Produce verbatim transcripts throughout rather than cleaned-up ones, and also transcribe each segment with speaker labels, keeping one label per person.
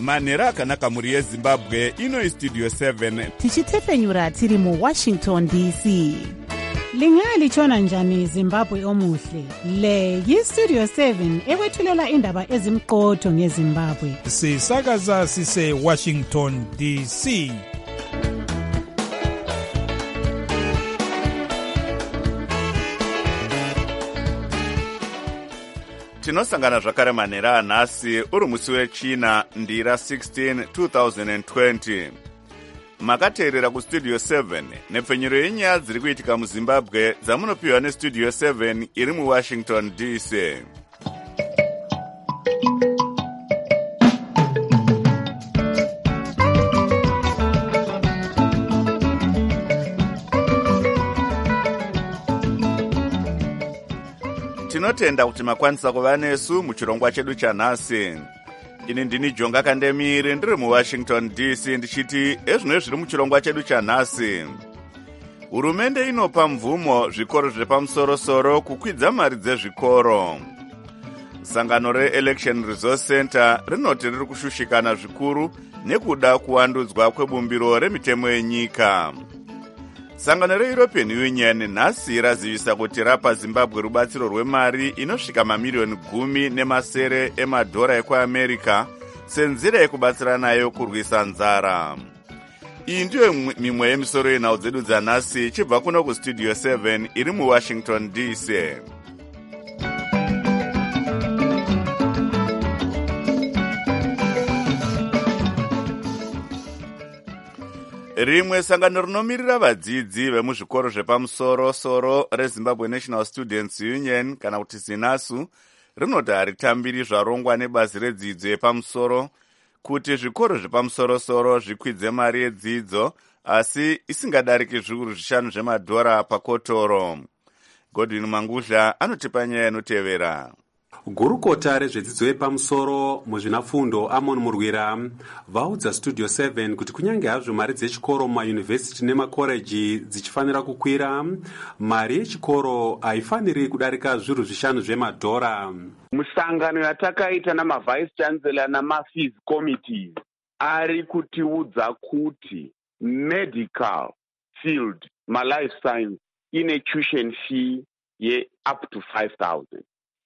Speaker 1: manhero akanaka mhuri yezimbabwe. Ino Studio seven
Speaker 2: tichitepfenyura tiri muWashington D C.
Speaker 3: Lingalitshona njani Zimbabwe omuhle? Le yiStudio seven ekwethulela indaba ezimqotho ngeZimbabwe.
Speaker 4: Sisakaza sise Washington D C.
Speaker 1: tinosangana zvakare manhero anhasi uri musi wechina ndira sixteen two thousand twenty. Makateerera kuStudio seven nepfenyuro yenyaya dziri kuitika muZimbabwe dzamunopiwa neStudio seven iri muWashington D C. Tinotenda kuti makwanisa kuva nesu muchirongwa chedu chanhasi. Ini ndini Jonga Kandemiri ndiri muWashington D C ndichiti ezvino zviri muchirongwa chedu chanhasi. Hurumende inopa mvumo zvikoro zvepamusoro-soro kukwidza mari dzezvikoro. Sangano reElection Resource Center rinoti riri kushushikana zvikuru nekuda kuwandudzwa kwebumbiro remitemo yenyika. Sangano reEuropean Union nhasi razivisa kuti rapa Zimbabwe rubatsiro rwemari inosvika mamiliyoni gumi nemasere emadhora ekuAmerica senzira yekubatsira nayo kurwisa nzara. Iyi ndiyo mimwe yemisoro yenhau dzedu dzanhasi chibva kuno kuStudio seven iri muWashington D C. Rimwe sangano rinomirira vadzidzi vemuzvikoro zvepamusoro-soro reZimbabwe National Students Union kana kuti ZINASU rinoti haritambiri zvarongwa nebazi redzidzo yepamusoro kuti zvikoro zvepamusoro-soro zvikwidze mari yedzidzo asi isingadariki zviuru zvishanu zvemadhora pakotoro. Godwin Mangudla anotipa nyaya inotevera.
Speaker 5: Gurukota rezvedzidzo yepamusoro muzvinafundo Amon Murwira vaudza Studio seven kuti kunyange hazvo mari dzechikoro mumayunivhesiti nemakoreji dzichifanira kukwira, mari yechikoro haifaniri kudarika zviuru zvishanu zvemadhora.
Speaker 6: Musangano yatakaita namavice chancellor namafees committees ari kutiudza kuti medical field malife science ine tuition fee ye up to five thousand.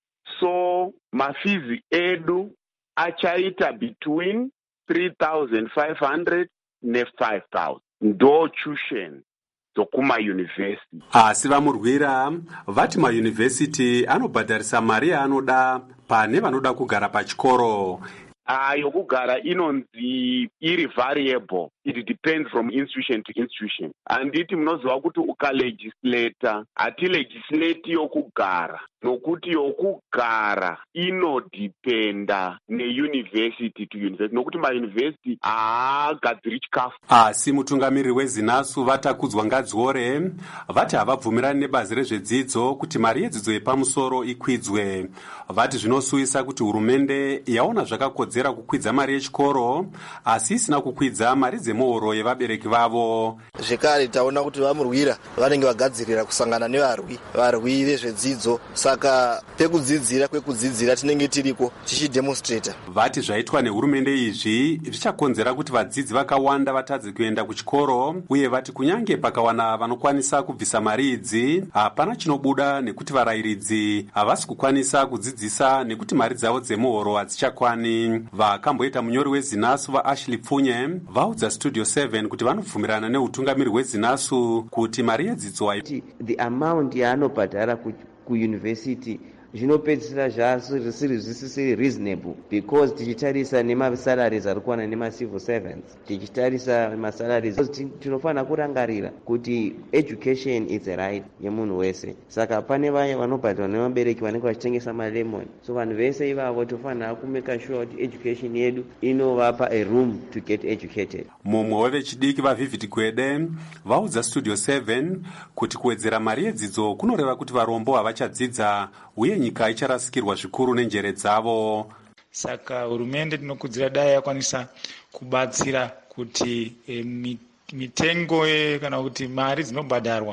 Speaker 6: So mafizi edu achaita between three thousand five hundred ne five thousand. Ndo tuition dzokuma university.
Speaker 5: Asi vamurwira vati mauniversity anobhadharisa mari yaanoda pane vanoda kugara pachikoro.
Speaker 6: Ah, yokugara inonzi iri variable. It depends from institution to institution. Anditi munoziva kuti ukalegislata hati legislate yokugara nokuti yokugara inodependa neuniversity to university nokuti mauniversity haagadziri chikafu.
Speaker 5: Asi mutungamiriri weZINASU vatakudzwa ngadziore vati havabvumirani nebazi rezvedzidzo kuti mari yedzidzo yepamusoro ikwidzwe. Vati zvinosuyisa kuti hurumende yaona zvakakodzera kukwidza mari yechikoro asi isina kukwidza mari dzemuhoro yevabereki vavo.
Speaker 7: Zvekare taona kuti vamurwira vanenge vagadzirira kusangana nevarwi varwi vezvedzidzo, saka pekudzidzira kwekudzidzira tinenge tiriko tichidemonstrata.
Speaker 5: Vati zvaitwa nehurumende izvi zvichakonzera kuti vadzidzi vakawanda vatadze kuenda kuchikoro, uye vati kunyange pakawana vanokwanisa kubvisa mari idzi hapana chinobuda nekuti varayiridzi havasi kukwanisa kudzidzisa nekuti mari dzavo dzemuhoro hadzichakwani. Vakamboita munyori weZINASU vaAshley Pfunye vaudza Studio seven kuti vanobvumirana neutungamiri hweZINASU kuti mari yedzidzo
Speaker 8: the amount yaanobhadhara kuuniversity zvinopedzisira zvasiri zvisiri reasonable, because tichitarisa nemasalaries ari kuwana nemacivil servants, tichitarisa masalaries tinofanira kurangarira kuti education is a right yemunhu wese. Saka pane vaya vanobhadharwa nevabereki vanenge vachitengesa malemon, so vanhu vese ivavo tofanira kumeka sure kuti education yedu inovapa a room to get educated.
Speaker 5: Mumwe wevechidiki vaVivid Gwede vaudza Studio seven kuti kuwedzera mari yedzidzo kunoreva kuti varombo havachadzidza uye nyika icharasikirwa zvikuru nenjere dzavo.
Speaker 9: Saka hurumende tinokudzira dai yakwanisa kubatsira kuti e, mitengo e, kana kuti mari dzinobhadharwa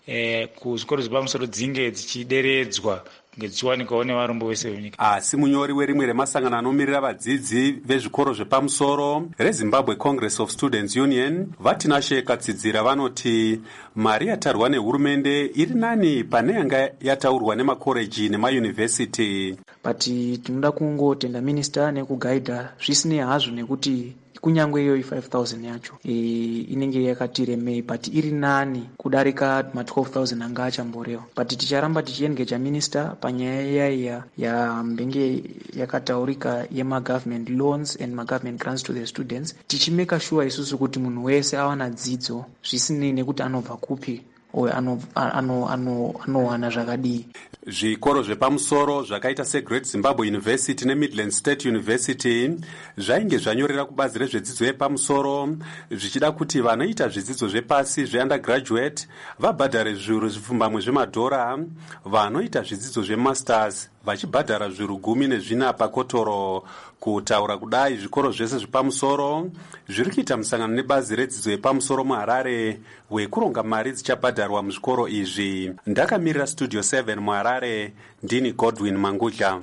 Speaker 9: eh, kuzvikoro zvepamusoro dzinge dzichideredzwa kunge dzichiwanikwawo nevarombo vese venyika.
Speaker 5: Asi munyori werimwe remasangano anomirira vadzidzi vezvikoro zvepamusoro reZimbabwe Congress of Students Union Vatinashe Katsidzira vanoti mari yatarwa nehurumende iri nani pane yanga yataurwa nemakoreji nemayunivhesiti.
Speaker 10: But tinoda kungotenda minister nekugaidha zvisinei hazvo nekuti kunyangwe iyoyi five thousand yacho e, inenge yakati remei, but iri nani kudarika ma twelve thousand anga achamborewa. But ticharamba tichiengeja minister panyaya iya yambenge yakataurika yema government loans and ma government grants to the students, tichimeka sure isusu kuti munhu wese awana dzidzo zvisinei nekuti anobva kupi uye anowana zvakadii.
Speaker 5: Zvikoro zvepamusoro zvakaita seGreat Zimbabwe University neMidland State University zvainge zvanyorera kubazi rezvedzidzo yepamusoro zvichida kuti vanoita zvidzidzo zvepasi zveundergraduate vabhadhare zviuru zvipfumbamwe zvemadhora, vanoita zvidzidzo zvemasters vachibhadhara zviuru gumi nezvina pakotoro. Kutaura kudai, zvikoro zvese zvepamusoro zviri kuita musangano nebazi redzidzo yepamusoro muHarare wekuronga mari dzichabhadharwa muzvikoro izvi. Ndakamirira Studio seven muHarare, ndini Godwin Mangudla.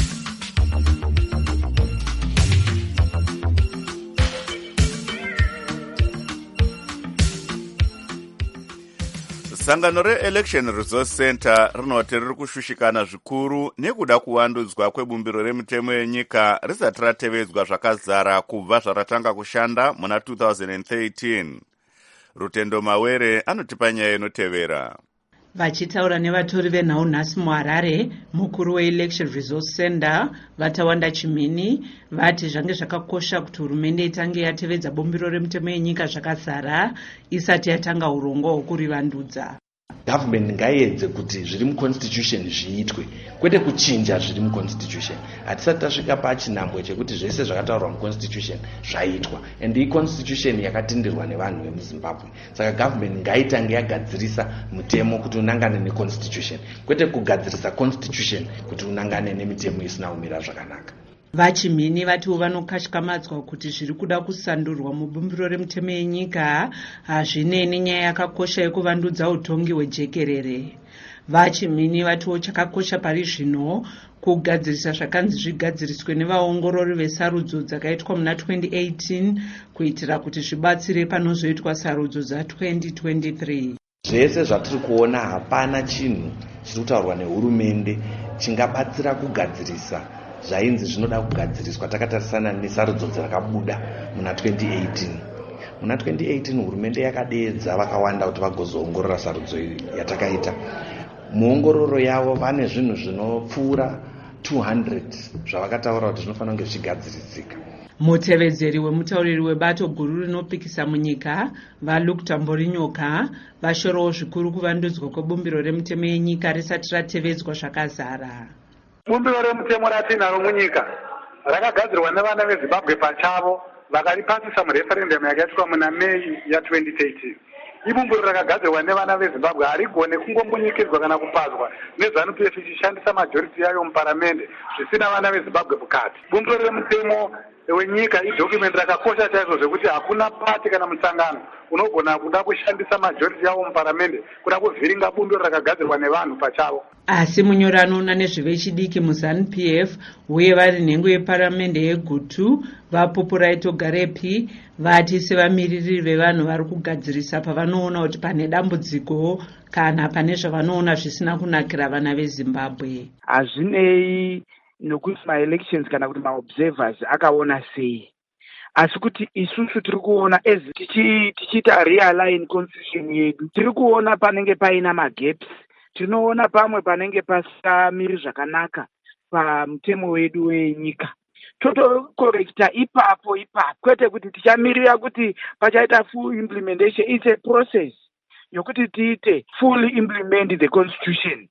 Speaker 1: Sangano re-Election Resource Center rinoti riri kushushikana zvikuru nekuda kuwandudzwa kwebumbiro remutemo yenyika risati ratevedzwa zvakazara kubva zvaratanga kushanda muna two thousand thirteen. Rutendo Mawere anotipa nyaya inotevera.
Speaker 2: Vachitaura nevatori venhau nhasi muHarare, mukuru we-Election Resource Center Vatawanda Chimini vati zvange zvakakosha kuti hurumende itange yatevedza bumbiro remutemo yenyika zvakazara isati yatanga urongwa hwokurivandudza.
Speaker 11: Government ngaiedze kuti zviri muconstitution zviitwe, kwete kuchinja zviri muconstitution. Hatisati tasvika pachinhambwe chekuti zvese zvakataurwa muconstitution zvaitwa, and iyi constitution yakatenderwa nevanhu vemuZimbabwe. Saka government ngaitange yagadzirisa mutemo kuti unangane neconstitution, kwete kugadzirisa constitution kuti unangane nemitemo isina kumira zvakanaka.
Speaker 2: Vachimini vatiwo vanokashkamadzwa kuti zviri kuda kusandurwa mubumbiro remutemo yenyika hazvinei nenyaya yakakosha yekuvandudza utongi hwejekerere. Vachimini vatiwo chakakosha pari zvino kugadzirisa zvakanzi zvigadziriswe nevaongorori vesarudzo dzakaitwa muna twenty eighteen kuitira kuti zvibatsire panozoitwa sarudzo dza twenty twenty-three.
Speaker 11: Zvese zvatiri kuona hapana chinhu chiri kutaurwa nehurumende chingabatsira kugadzirisa zvainzi zvinoda kugadziriswa takatarisana nesarudzo dzakabuda muna twenty eighteen. Muna twenty eighteen hurumende yakadeedza vakawanda kuti vagozoongorora sarudzo yatakaita. Muongororo yavo vane zvinhu zvinopfuura two hundred zvavakataura kuti zvinofanira kunge zvichigadzirisika.
Speaker 2: Mutevedzeri wemutauriri webato guru rinopikisa munyika vaLuke Tamborinyoka vashorawo zvikuru kuvandudzwa kwebumbiro remutemo yenyika risati ratevedzwa zvakazara.
Speaker 12: Bumbiro remutemo ratinaro munyika rakagadzirwa nevana veZimbabwe pachavo vakaripasisa mureferendum yakaitwa muna Mei ya twenty thirteen. Ibumbiro rakagadzirwa nevana veZimbabwe harigone kungombunyikidzwa kana kupazwa neZANU-P F ichishandisa majority yayo muparamende zvisina vana veZimbabwe mukati. Bumbiro remutemo wenyika idocument rakakosha chaizvo zvekuti hakuna pati kana musangano unogona kuda kushandisa majority yawo muparamende kuda kuvhiringa bumbiro rakagadzirwa nevanhu pachavo.
Speaker 2: Asi munyori anoona nezvevechidiki muZANU-P F uye vari nhengo yeparamende yegutu vaPopuraito Garepi vati sevamiririri vevanhu vari kugadzirisa pavanoona kuti pane dambudziko kana pane zvavanoona zvisina kunakira vana veZimbabwe.
Speaker 13: Hazvinei nokuti ma-elections kana kuti ma-observers akaona sei, asi kuti isusu tiri kuona ezi tichiita realign constitution yedu tiri kuona panenge paina magaps, tinoona pamwe panenge pasamiri zvakanaka pamutemo wedu wenyika. Totokorekta ipapo ipapo, kwete kuti tichamirira kuti pachaita full implementation. It's a process yokuti tiite fully implement the constitution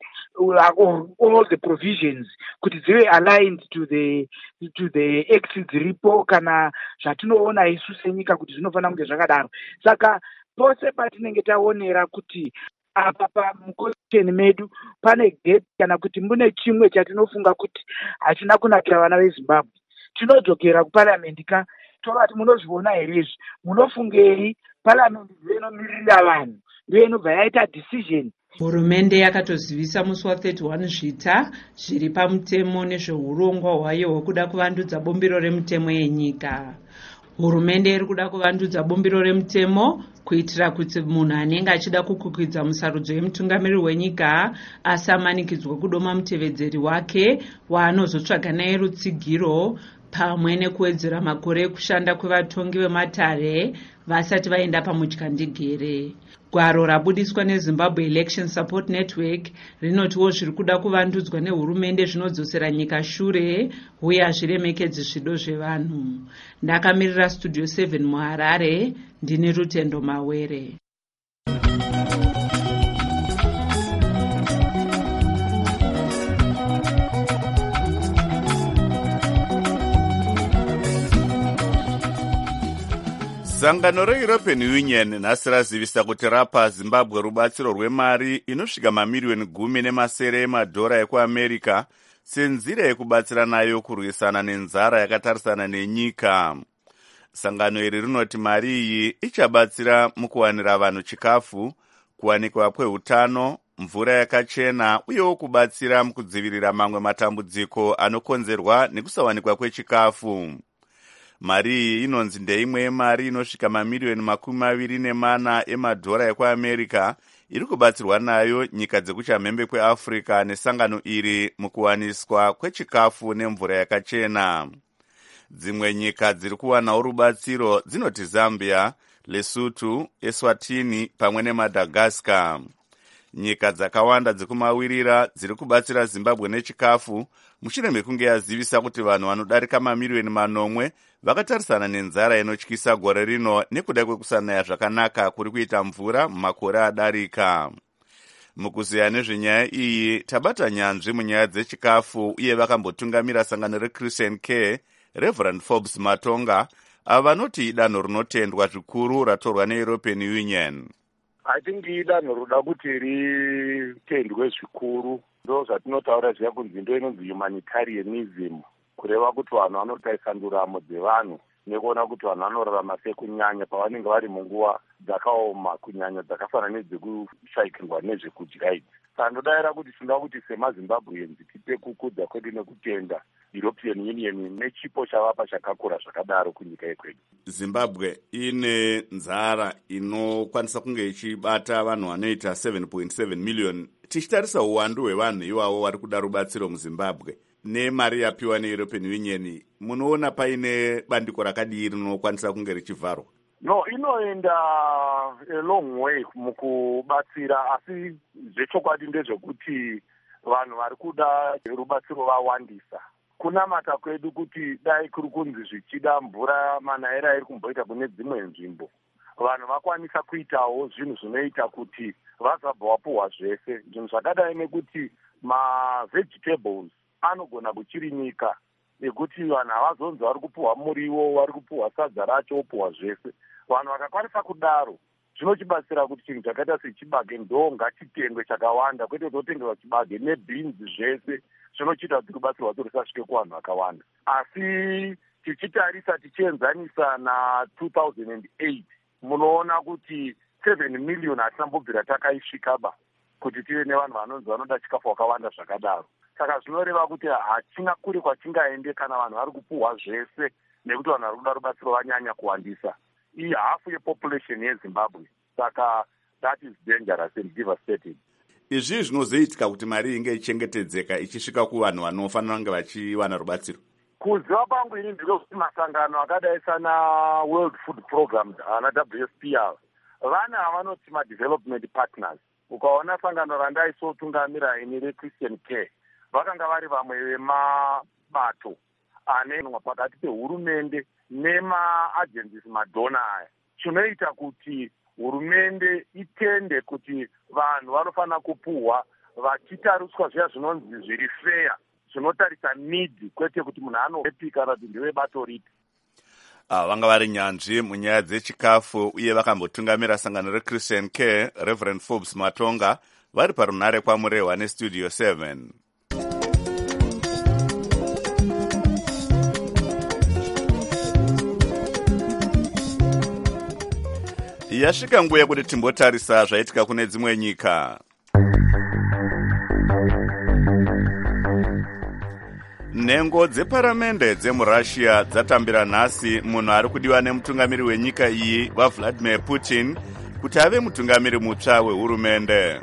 Speaker 13: or all the provisions kuti zive aligned to the to the acts dziripo kana zvatinoona isu senyika kuti zvinofanira kunge zvakadaro. Saka pose patinenge taonera kuti apa pamuconstitution medu pane gap kana kuti mune chimwe chatinofunga kuti hachina kunakira vana veZimbabwe, tinodzokera kuparliament ka tovati munozviona here izvi, munofungei? Parliament ndiyo inomirira vanhu, ndiyo inobva yaita decision
Speaker 2: Hurumende yakatozivisa musi wa31 Zvita zviri pamutemo nezveurongwa hwayo hwekuda kuvandudza bumbiro remutemo yenyika. Hurumende iri kuda kuvandudza bumbiro remutemo kuitira kuti munhu anenge achida kukukwidza musarudzo yemutungamiriri wenyika asamanikidzwa kudoma mutevedzeri wake waanozotsvaga naye rutsigiro, pamwe nekuwedzera makore ekushanda kwevatongi vematare vasati vaenda pamudyandigere. Gwaro rabudiswa neZimbabwe Election Support Network rinotiwo zviri kuda kuvandudzwa nehurumende zvinodzosera nyika shure uye hazviremekedzi zvido zvevanhu. Ndakamirira Studio seven muHarare, ndini Rutendo Mawere.
Speaker 1: Sangano reEuropean Union nhasi razivisa kuti rapa Zimbabwe rubatsiro rwemari inosvika mamiliyoni gumi nemasere emadhora ekuAmerica senzira yekubatsira nayo kurwisana nenzara yakatarisana nenyika. Sangano iri rinoti mari iyi ichabatsira mukuwanira vanhu chikafu, kuwanikwa kweutano, mvura yakachena uyewo kubatsira mukudzivirira mamwe matambudziko anokonzerwa nekusawanikwa kwechikafu. Mari iyi inonzi ndeimwe yemari inosvika mamiliyoni makumi maviri nemana emadhora ekuAmerica iri kubatsirwa nayo nyika dzekuchamhembe kweAfrica nesangano iri mukuwaniswa kwechikafu nemvura yakachena. Dzimwe nyika dziri kuwanawo rubatsiro dzinoti Zambia, Lesotho, Eswatini pamwe neMadagascar. Nyika dzakawanda dzekumawirira dziri kubatsira Zimbabwe nechikafu mushure mekunge yazivisa kuti vanhu vanodarika mamiliyoni manomwe vakatarisana nenzara inotyisa gore rino nekuda kwekusanaya zvakanaka kuri kuita mvura mumakore adarika. Mukuziya nezvenyaya iyi tabata nyanzvi munyaya dzechikafu uye vakambotungamira sangano reChristian Care, Reverend Forbes Matonga, ava vanoti idanho rinotendwa zvikuru ratorwa neEuropean Union.
Speaker 14: I think idanho roda kuti ritendwe zvikuru, ndo zvatinotaura zviya kunzi ndo inonzi humanitarianism, kureva kuti vanhu vanotarisa nduramo dzevanhu nekuona kuti vanhu vanorarama sei kunyanya pavanenge vari munguva dzakaoma, kunyanya dzakafanana nedzekushayikirwa nezvekudya idzi. Saka ndodavira kuti tinoda kuti semaZimbabweans tipe kukudza kwedu nekutenda European Union nechipo chavapa chakakura zvakadaro kunyika yekwedu.
Speaker 1: Zimbabwe ine nzara inokwanisa kunge ichibata vanhu vanoita seven point seven million. Tichitarisa uwandu hwevanhu ivavo vari kuda rubatsiro muZimbabwe nemari yapiwa neEuropean Union, munoona paine bandiko rakadii rinokwanisa kunge richivharwa?
Speaker 14: No, inoenda a long way mukubatsira, asi zvechokwadi ndezvekuti vanhu vari kuda rubatsiro vawandisa. Kunamata kwedu kuti dai kuri kunzi zvichida mvura manaira iri kumboita kune dzimwe nzvimbo, vanhu vakwanisa kuitawo zvinhu zvinoita kuti vazabva vapuhwa zvese. Zvinhu zvakadai nekuti mavegetables anogona kuchirimika, nekuti vanhu havazonzi vari kupuhwa muriwo, vari kupuhwa sadza racho, vopuhwa zvese. Vanhu vakakwanisa kudaro zvinochibatsira kuti chinhu chakaita sechibage ndo ngachitengwe chakawanda, kwete totengerwa chibage nebeans zvese, zvinochiita kuti rubatsiro rwacho rusasvike kuvanhu vakawanda. Asi tichitarisa tichienzanisa na two thousand eight munoona kuti seven million hatinambobvira takaisvikaba kuti tive nevanhu vanonzi vanoda chikafu wakawanda zvakadaro. Saka zvinoreva kuti hachina kuri kwachingaende kana vanhu vari kupuhwa zvese, nekuti vanhu vari kuda rubatsiro vanyanya kuwandisa. Iyi hafu yepopulation yeZimbabwe. Saka that is dangerous and devastating.
Speaker 1: Izvi zvinozoitika kuti mari inge ichengetedzeka ichisvika kuvanhu vanofanira kunge vachiwana rubatsiro.
Speaker 14: Kuziva kwangu ini ndinokuti masangano akadai sana World Food Program ana W F P ava vana vanoti ma-development partners. Ukaona sangano randaisotungamira ini reChristian Care vakanga vari vamwe vemabato anenwa pakati pehurumende nema-agencies madona aya. Chinoita kuti hurumende itende kuti vanhu vanofanira kupuhwa vachitariswa zviya zvinonzi zviri fair, zvinotarisa need, kwete kuti munhu anoepika kana kuti ndiwe bato ripi.
Speaker 1: Ah, vanga vari nyanzvi munyaya dzechikafu uye vakambotungamira sangano reChristian Care, Reverend Forbes Matonga, vari parunhare kwamurehwa neStudio seven. Yasvika nguva yekuti timbotarisa zvaitika kune dzimwe nyika. nhengo dzeparamende dzemurussia dzatambira nhasi munhu ari kudiwa nemutungamiri wenyika iyi wavladimir Putin kuti ave mutungamiri mutsva wehurumende.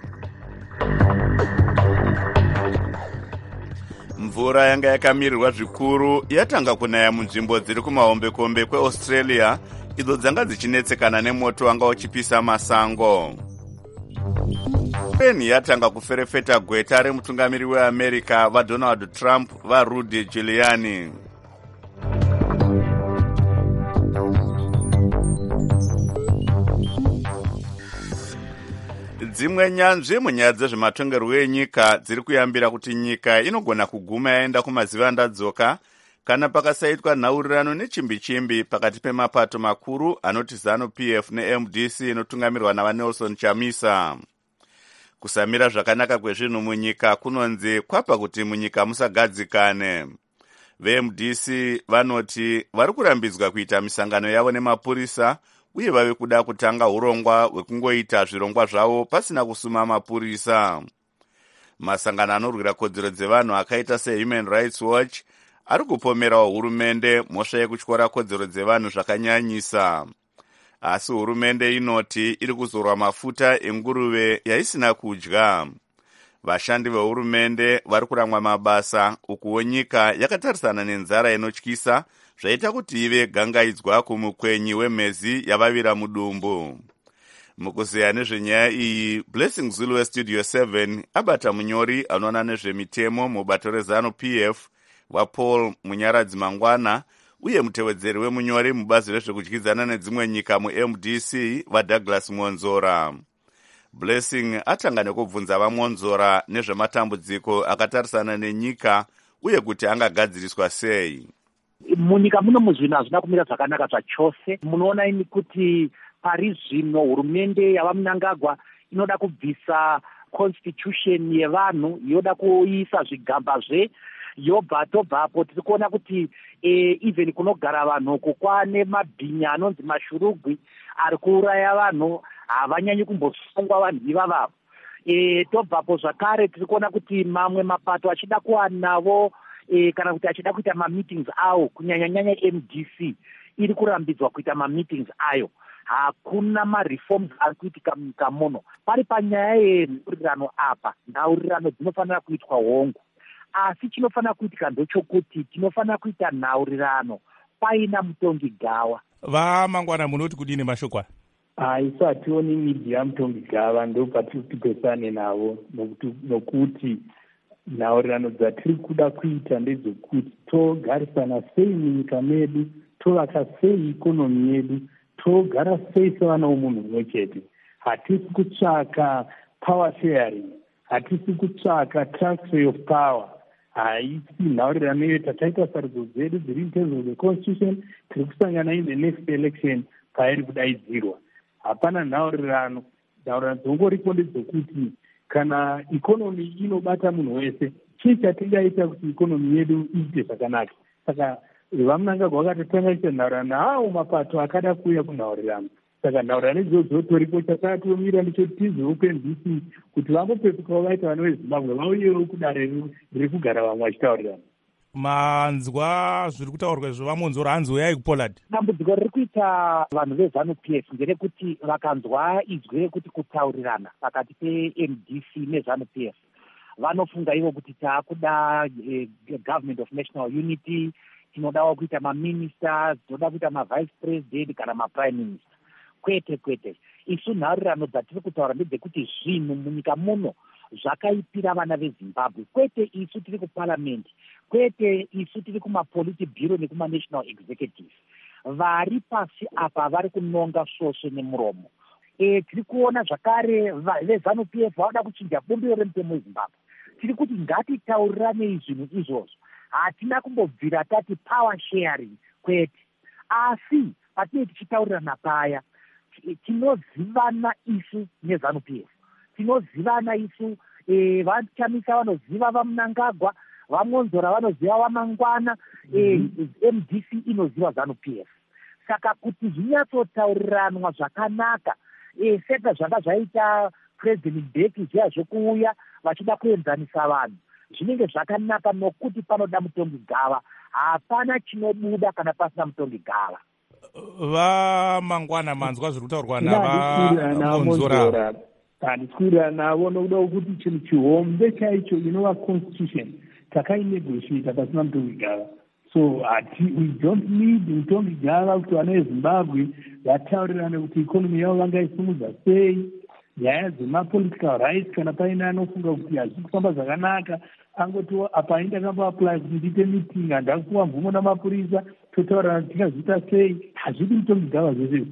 Speaker 1: Mvura yanga yakamirirwa zvikuru yatanga kunaya munzvimbo dziri kumahombekombe kweAustralia idzo dzanga dzichinetsekana nemoto wanga uchipisa masango. Ukraine yatanga kuferefeta gweta remutungamiri weAmerica vaDonald Trump vaRudy Giuliani. Dzimwe nyanzvi munyaya dzezvematongerwo enyika dziri kuyambira kuti nyika inogona kuguma yaenda kumazivandadzoka kana pakasaitwa nhaurirano nechimbi-chimbi pakati pemapato makuru anoti ZANU-P F neM D C inotungamirwa navaNelson Chamisa. Kusamira zvakanaka kwezvinhu munyika kunonzi kwapa kuti munyika musagadzikane. VeM D C vanoti vari kurambidzwa kuita misangano yavo nemapurisa uye vave kuda kutanga urongwa hwekungoita zvirongwa zvavo pasina kusuma mapurisa. Masangano anorwira kodzero dzevanhu akaita seHuman Rights Watch ari kupomerawo hurumende mhosva yekutyora kodzero dzevanhu zvakanyanyisa. Asi hurumende inoti iri kuzorwa mafuta enguruve yaisina kudya. Vashandi vehurumende vari kurangwa mabasa ukuwo nyika yakatarisana nenzara inotyisa zvaita kuti ive gangaidzwa kumukwenyi wemhezi yavavira mudumbu. Mukuzeya nezvenyaya iyi, Blessing Zulu weStudio seven abata munyori anoona nezvemitemo mubato reZANU-P F waPaul Munyaradzi Mangwana uye mutevedzeri wemunyori mubazi rezvekudyidzana nedzimwe nyika muM D C vaDouglas Monzora. Blessing atanga nekubvunza vaMonzora nezvematambudziko akatarisana nenyika uye kuti angagadziriswa sei.
Speaker 15: Munyika muno muzvino hazvina kumira zvakanaka zvachose. Munoona ini kuti pari zvino hurumende yava Mnangagwa inoda kubvisa constitution yevanhu, yoda kuisa zvigambazve, yobva tobvapo tiri kuona kuti e, even kunogara vanhu kukwane mabhinya anonzi mashurugwi ari kuuraya vanhu havanyanyi kumbosungwa vanhu ivavavo. E, tobvapo zvakare tiri kuona kuti mamwe mapato achida kuwanavo e, kana kuti achida kuita mameetings awo kunyanya-nyanya M D C iri kurambidzwa kuita mameetings ayo. Hakuna mareforms ari kuitika munyika muno. Pari panyaya yenhaurirano apa, nhaurirano dzinofanira kuitwa hongu. Asi chinofanira kuitika ndochokuti tinofanira kuita nhaurirano paina mutongi gawa.
Speaker 4: VaMangwana munoti kudini mashokwa?
Speaker 16: Isu hationi midhi yamutongi gava, ndo patiri kupesane navo nokuti nhaurirano dzatiri kuda kuita ndedzokuti togarisana sei munyika medu, tovaka sei ikonomi yedu, togara sei sevana vomunhu mumwe chete. Hatisi kutsvaka power sharing, hatisi kutsvaka transfer of power. Haisi nhaurirano iyo tataita sarudzo dzedu dziri in terms of the constitution, tiri kusangana in the next election pairi kudaidzirwa. Hapana nhaurirano. Nhaurirano dzongoripo ndedzokuti kana ikonomi inobata munhu wese, chii chatingaita kuti ikonomi yedu iite zvakanaka. Saka vaMnangagwa vakatotanga kuita nhaurirano hawo mapato akada kuuya kunhaurirano. Saka nhaurirano idzodzo toripo, chakatomira ndichoti tizivo kuM D C kuti vambopepukawo vaita vana veZimbabwe vauyewo kudare riri kugara vamwe vachitaurirana.
Speaker 4: Manzwa zviri kutaurwa zvevaMonzora hanzi uyai kuPoland.
Speaker 15: Dambudziko riri kuita vanhu veZANU-P F nderekuti vakanzwa izwi rekuti kutaurirana pakati peM D C neZANU-P F vanofunga ivo kuti taakuda eh, government of national unity, tinodawo kuita maministers, tinoda kuita mavice president kana maprime minister. Kwete kwete, isu nhaurirano dzatiri kutaura ndedzekuti zvinhu munyika muno zvakaipira vana veZimbabwe. Kwete isu tiri kuparliament, kwete isu tiri kumapolity bureau nekuma-national executive. Vari pasi apa vari kunonga svosve nemuromo. E, tiri kuona zvakare veZANU-P F vauda kuchinja bumbiro remutemo weZimbabwe. Tiri kuti ngatitaurirane zvinhu izvozvo. Hatina kumbobvira tati power sharing, kwete. Asi patinenge tichitaurirana paya, tinozivana isu neZANU-P F. Tinozivana isu, e, vaChamisa vanoziva vaMnangagwa, vaMonzora vanoziva vaMangwana, mm -hmm. e, M D C inoziva ZANU-P F. Saka kuti zvinyatsotauriranwa zvakanaka, e, seka zvanga zvaita President Mbeki zviya zvokuuya vachida kuenzanisa vanhu. zvinenge zvakanaka nokuti panoda mutongi gava. Hapana chinobuda kana pasina mutongi gava.
Speaker 4: Vamangwana manzwa zviri kutaurwa navamonzora.
Speaker 16: Handiswirira navo nokuda kuti chinhu chihombe chaicho inova constitution takainegotiata pasina mutongi gava. So hati, we don't need mutongi gava kuti vana veZimbabwe vataurirane kuti ikonomi yavo vangaisimudza sei, nyaya dzemapolitical rights kana paine anofunga kuti hazvisi kufamba zvakanaka angoti apa indakamboapply kuti ndiite meeting handakupuwa mvumo namapurisa totaurirana kuti tingazviita sei. Hazvidi mutongi gava zvese.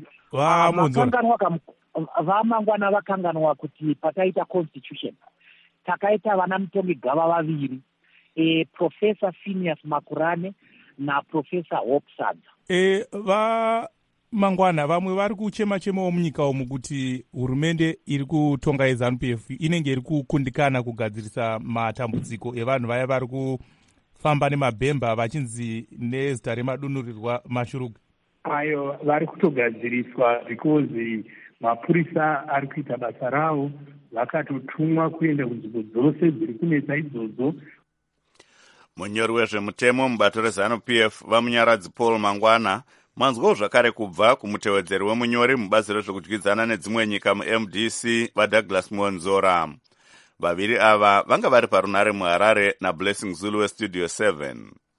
Speaker 16: Vamangwana vakanganwa kuti pataita constitution takaita vana mutongi gava vaviri, e, Professor Phineas Makurane na Professor Hope Sadza.
Speaker 4: E, va mangwana vamwe vari kuchema chema munyika umu kuti hurumende iri kutonga yeZANU P F inenge iri kukundikana kugadzirisa matambudziko evanhu vaya vari kufamba nemabhemba vachinzi nezita remadunurirwa mashuruga.
Speaker 16: Ayo vari kutogadziriswa because mapurisa ari kuita basa ravo, vakatotumwa kuenda kunzvimbo dzose dziri kunetsa idzodzo.
Speaker 1: Munyori wezvemutemo mubato reZANU P F vamunyaradzi Paul Mangwana manzwawo zvakare kubva kumutevedzeri wemunyori mubazi rezvekudyidzana nedzimwe nyika mu-M D C vaDouglas Monzora. Vaviri ava vanga vari parunare muHarare naBlessing Zulu weStudio seven.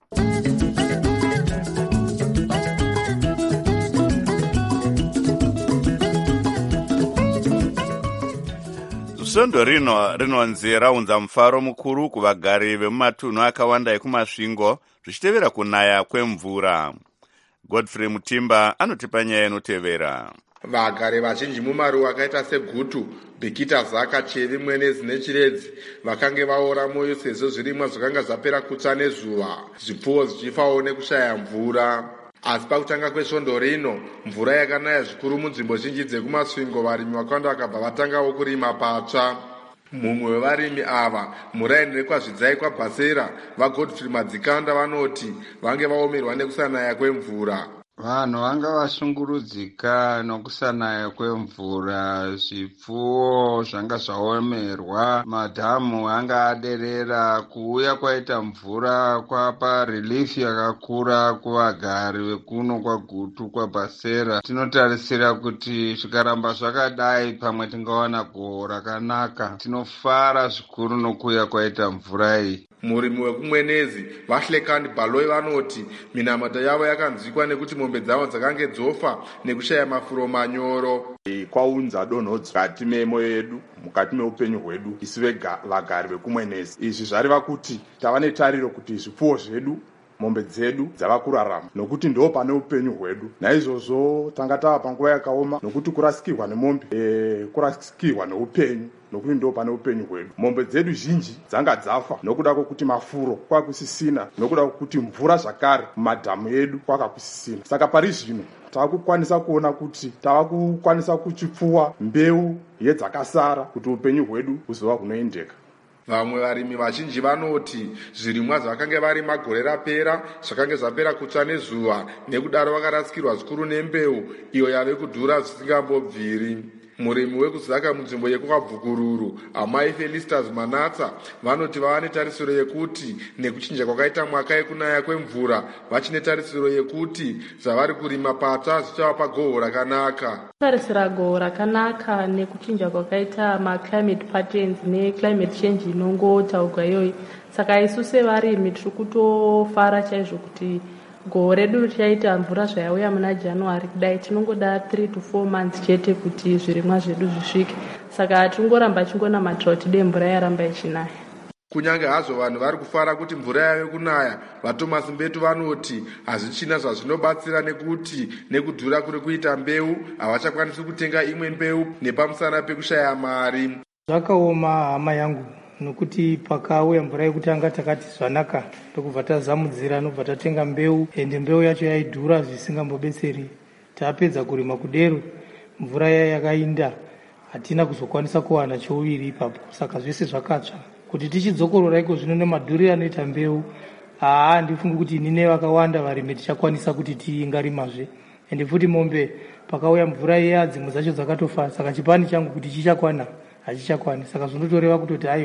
Speaker 1: Svondo rino rinonzi raunza mufaro mukuru kuvagari vemumatunhu akawanda ekumasvingo zvichitevera kunaya kwemvura. Godfrey Mutimba anotipa nyaya inotevera.
Speaker 17: Vagari vazhinji mumaruwa akaita segutu, Bhikita Zaka, Chevi, Mwenezi neChiredzi vakange vaora moyo sezvo zvirimwa zvakanga zvapera kutsva nezuva, zvipfuwo zvichifawo nekushaya mvura. Asi pakutanga kwesvondo rino, mvura yakanaya zvikuru munzvimbo zhinji dzekumasvingo, varimi vakawanda vakabva vatangawo kurima patsva. Mumwe wevarimi ava, muraini rekwazvidzai kwaBhasera, vaGodfrey Madzikanda vanoti vange vaomerwa nekusanaya kwemvura.
Speaker 18: Vanhu vanga vashungurudzika nokusanaya kwemvura, zvipfuwo zvanga zvaomerwa, madhamu anga aderera. Kuuya kwaita mvura kwapa relief yakakura kuvagari vekuno kwaGutu kwaBhasera. Tinotarisira kuti zvikaramba zvakadai pamwe tingawana gohwo rakanaka. Tinofara zvikuru nokuuya kwaita mvura iyi.
Speaker 17: Murimi wekumwenezi vaHlekani Baloyi vanoti minamata yavo yakanzwikwa nekuti mombe dzavo dzakange dzofa nekushaya mafuro manyoro.
Speaker 19: Kwaunza donhodzi mukati memwoyo yedu, mukati meupenyu hwedu isi vagari vekumwenezi. Izvi zvareva kuti tava netariro kuti zvipfuwo zvedu, mombe dzedu dzava kurarama nokuti ndo pane upenyu hwedu. Naizvozvo tanga tava panguva yakaoma nokuti kurasikirwa nemombe e, kurasikirwa neupenyu nokuti ndo pane upenyu hwedu. Mombe dzedu zhinji dzanga dzafa nokuda kwokuti mafuro kwakusisina, nokuda kwokuti mvura zvakare mumadhamu edu kwakakusisina. Saka pari zvino tava kukwanisa kuona kuti tava kukwanisa kuchipfuwa mbeu yedzakasara kuti upenyu hwedu huzova hunoendeka.
Speaker 17: Vamwe varimi vazhinji vanoti zvirimwa zvakanga vari magore rapera zvakange zvapera kutsva nezuva, nekudaro vakarasikirwa zvikuru nembeu iyo yave kudhura zvisingambobviri. Murimi wekuzaka munzvimbo yekuvabvukururu, amai Felicitas Manatsa, vanoti vava netarisiro yekuti nekuchinja kwakaita mwaka yekunaya kwemvura, vachine tarisiro yekuti zvavari kurima patsva zvichavapa gohwo rakanaka.
Speaker 20: Tarisira gohwo rakanaka nekuchinja kwakaita maclimate patterns neclimate change inongotaurwa iyoyi. Saka isu sevarimi tiri kutofara chaizvo kuti gohwo redu richaita mvura zvayauya muna January kudai tinongoda three to four months chete kuti zvirimwa zvedu zvisvike. Saka tingoramba chingonamatira kuti dei mvura yaramba ichinaya.
Speaker 17: Kunyange hazvo vanhu vari kufara kuti mvura yave kunaya, vaThomas Mbetu vanoti hazvichina zvazvinobatsira nekuti nekudhura kuri kuita mbeu havachakwanisi kutenga imwe mbeu nepamusana pekushaya mari.
Speaker 21: Zvakaoma hama yangu nokuti pakauya mvura yekutanga takati zvanaka tokubva tazamudzira nobva tatenga mbeu, ende mbeu yacho yaidhura zvisingambobetseri. Tapedza kurima kudero mvura yaya yakainda, hatina kuzokwanisa kuwana chouviri ipapo. Saka zvese zvakatsva kuti tichidzokorora iko zvino nemadhuriro anoita mbeu. Haa, ndifunga kuti inini vakawanda varimi tichakwanisa kuti tingarimazve. Ende futi mombe pakauya mvura iya dzimwe dzacho dzakatofa, saka chipani changu kuti chichakwana hachichakwani. Saka zvinotoreva kutoti aiwa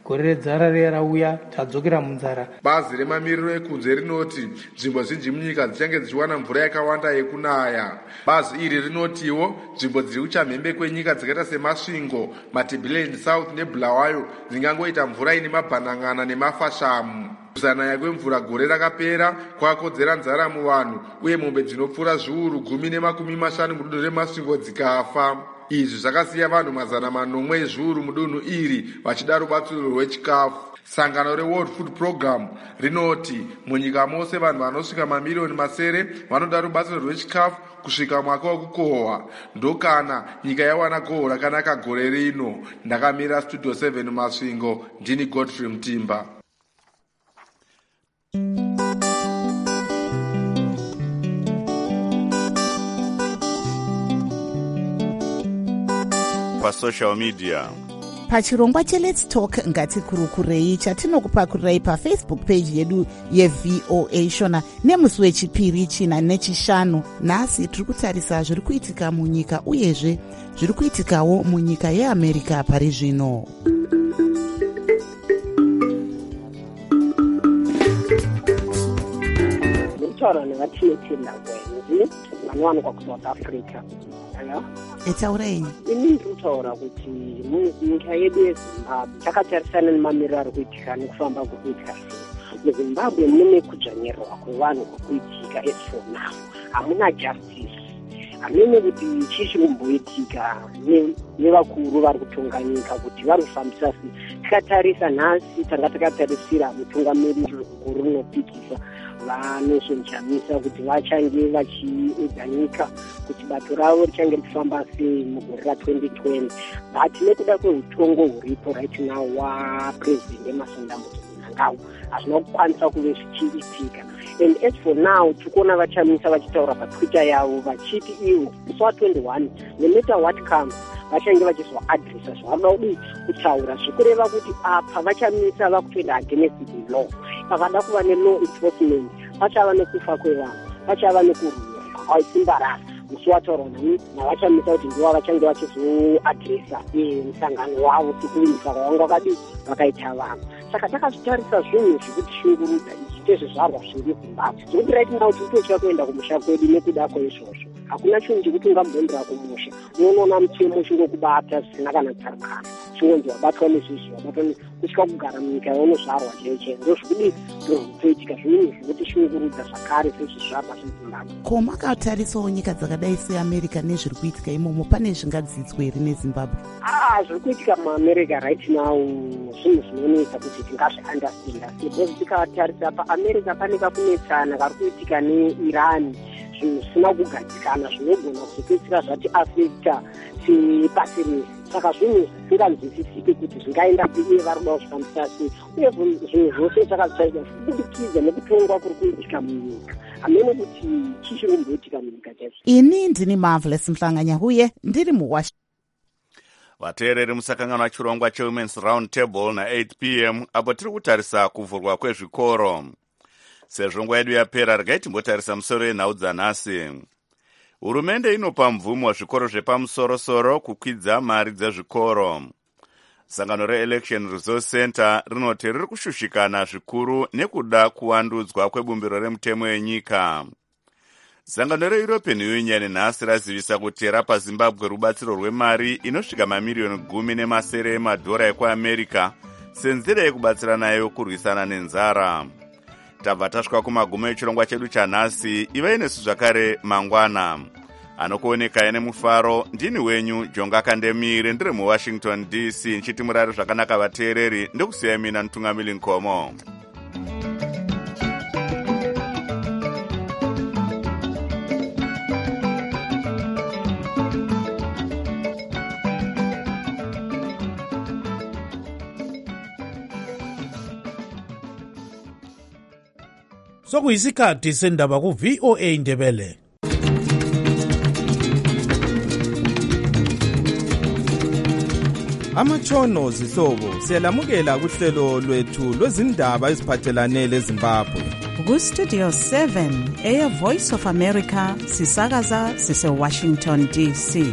Speaker 21: gore redzara riya rauya tadzokera munzara.
Speaker 17: Bazi remamiriro ekunze rinoti nzvimbo zhinji munyika dzichange dzichiwana mvura yakawanda yekunaya. Bazi iri rinotiwo nzvimbo dziri kuchamhembe kwenyika dzakaita semasvingo, Matabeleland South neBulawayo dzingangoita mvura ine mabhanang'ana nemafashamu. Kusanaya kwemvura gore rakapera kwakakodzera nzara muvanhu uye mombe dzinopfuura zviuru gumi nemakumi mashanu mudunhu remasvingo dzikafa. Izvi zvakasiya vanhu mazana manomwe ezviuru mudunhu iri vachida rubatsiro rwechikafu. Sangano reWorld Food Program rinoti munyika mose vanhu vanosvika mamiriyoni masere vanoda rubatsiro rwechikafu kusvika mwaka wekukohwa. Ndokana nyika yawana gohwo rakanaka gore rino. Ndakamira Studio seven Masvingo, ndini Godfrey Mutimba.
Speaker 1: pasocial media
Speaker 3: pachirongwa cheLet's Talk ngatikurukurei chatinokupakurai pafacebook page yedu yeVOA Shona nemusi wechipiri china nechishanu. Nhasi tiri kutarisa zviri kuitika munyika uyezve zviri kuitikawo munyika yeAmerica pari zvino.
Speaker 22: Nditaura nevatinotenda kwenzi vanowanikwa kuSouth Africa.
Speaker 3: Etaurei.
Speaker 22: Ini ndiri kutaura kuti munyika yedu yeZimbabwe takatarisana nemamiriro ari kuitika nekufamba kuri kuitika sei. MuZimbabwe mune kudzvanyirwa kwevanhu kurikuitika as for now. Hamuna justice. Hamene kuti chii chiri kumboitika nevakuru vari kutonga nyika kuti vari kufambisa sei. Tikatarisa nhasi tanga takatarisira mutungamiriri guru rinopikisa vanosonjamisa kuti vachange vachiudza nyika kuti bato ravo richange richifamba sei mugore ratwenty twenty. But nekuda kweutongo huripo right now waPresident Emmerson Mnangagwa hazvina kukwanisa kuve zvichiitika. And as for now tikuona vachamisa vachitaura paTwitter yavo vachiti ivo musi wa21 no matter what comes vachange vachizoadresa zvavanoda kudii kutaura zvikureva kuti apa vachamisa vakutoenda against the law. Pakada kuva nelaw enforcement pachava nekufa kwevanhu, pachava nekurwira kwaisimbarara. Musi wataura nani navachamisa kuti ndivo vachange vachizoadresa musangano wavo sekuimisa kwavanga vakadii vakaita vanhu. Saka takazvitarisa zvinhu zvikuti shungurudza ichi tezvizvarwa zviri Zimbabwe. Zvekuti right now tiri kutya kuenda kumusha kwedu nekuda kwaizvozvo. Hakuna chinhu chekuti ungambondera kumusha. Unoona mutemo chingokubata zvisina kana tsarukano. Chingonzi wabatwa nezvizvi wabatwa kusvika kugara munyika yaunozvarwa chaiyo. Ndozvekudii ndozvikutoitika zvinhu zvekuti shungurudza zvakare sezvizvarwa zveZimbabwe.
Speaker 3: Ko makatarisawo nyika dzakadai seAmerica nezviri kuitika imomo pane zvingadzidzwa here neZimbabwe?
Speaker 22: Ah, zviri kuitika muAmerica right now zvinhu zvinonetsa kuti tingazviandastenda. Because tikatarisa paAmerica pane kakunetsana kari kuitika neIran zvinhu zvisina kugadzikana zvinogona kuzopedzisira zvati afekta sepasi rese. Saka zvinhu zvisinganzwisisiki kuti zvingaenda kuiye vari kuda kuzvifambisa sei. Uye zvinhu zvose zvakazvaika kubudikidza nekutongwa kuri kuitika munyika. Hamene kuti chii chiri kumboitika munyika chaizvo.
Speaker 3: Ini ndini Marvelous Mhlanganya huye ndiri muWashington.
Speaker 1: vateereri musakanganwa chirongwa chewomen's round table na-eight p m apo tiri kutarisa kuvhurwa kwezvikoro. Sezvo nguva yedu yapera regai timbotarisa musoro yenhau dzanhasi. Hurumende inopa mvumo zvikoro zvepamusorosoro kukwidza mari dzezvikoro. Sangano reElection Resource Center rinoti riri kushushikana zvikuru nekuda kuwandudzwa kwebumbiro remutemo yenyika. Sangano reEuropean Union nhasi razivisa kuti rapa Zimbabwe rubatsiro rwemari inosvika mamiriyoni gumi nemasere emadhora ekuAmerica senzira yekubatsira nayo kurwisana nenzara. Tabva tasvika kumagumo echirongwa chedu chanhasi. Ivai nesu zvakare mangwana. Anokuoneka nemufaro ndini wenyu Jonga Kandemire ndiri muWashington D C nchiti murari zvakanaka vateereri ndokusiya mina Ntungamili Nkomo.
Speaker 23: Sokuyisikhathi sendaba ku-VOA Ndebele. Amatshono zihlobo siyalamukela kuhlelo lwethu lwezindaba eziphathelane leZimbabwe.
Speaker 24: Ku-Studio seven Air Voice of America sisakaza sise-Washington D C.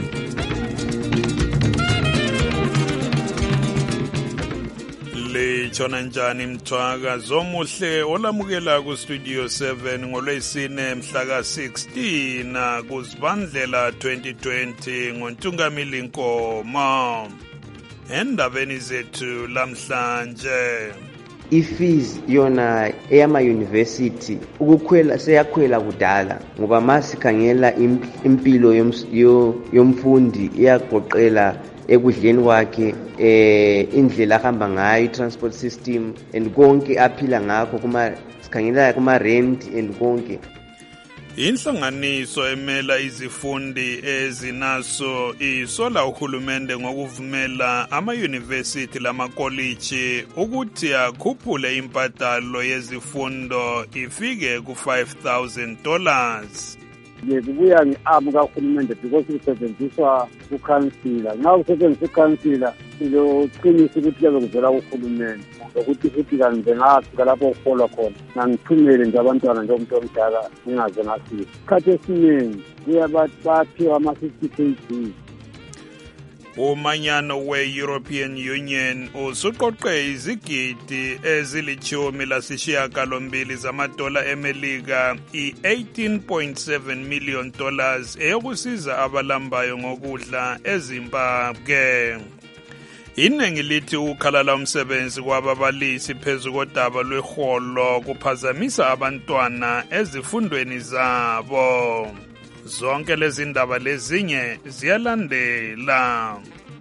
Speaker 6: nitshona njani mthwaka zomuhle olamukela ku studio seven ngolwesine mhla ka sixteen kuzibandlela twenty twenty ngontungamili Nkomo. Endabeni zethu lamhlanje
Speaker 7: ifees yona eyama university ukukhwela seyakhwela kudala ngoba masikhangela impilo yomfundi iyagoqela ekudleni kwakhe eh indlela ahamba ngayo transport system and konke aphila ngakho kuma sikhangela kuma rent and konke.
Speaker 6: Inhlanganiso emela izifundi ezinaso isola uhulumende ngokuvumela ama-university lama-college ukuthi akhuphule imbadalo yezifundo ifike ku five thousand dollars.
Speaker 8: Kubuya nge-arm kahulumende because kusetshenziswa ukhansila. Nxa kusetshenziswa ukhansila siloqinisa ukuthi kuyabe kuvela kuhulumende ukuthi futhi kanti ngafika lapho kuholwa khona ngangithumele nje abantwana njengomuntu omdala ngingaze ngafika. Isikhathi esiningi kuyabaphiwa ama-fifty K G.
Speaker 6: Umanyano we-European Union usuqoqe izigidi ezilithumi lasishiyagalombili zamadola emelika i-eighteen point seven million dollars eyokusiza abalambayo ngokudla eZimbabwe. Iningi lithi ukhalala umsebenzi kwababalisi phezu kodaba lweholo kuphazamisa abantwana ezifundweni zabo. Zonke lezi ndaba lezinye ziyalandela.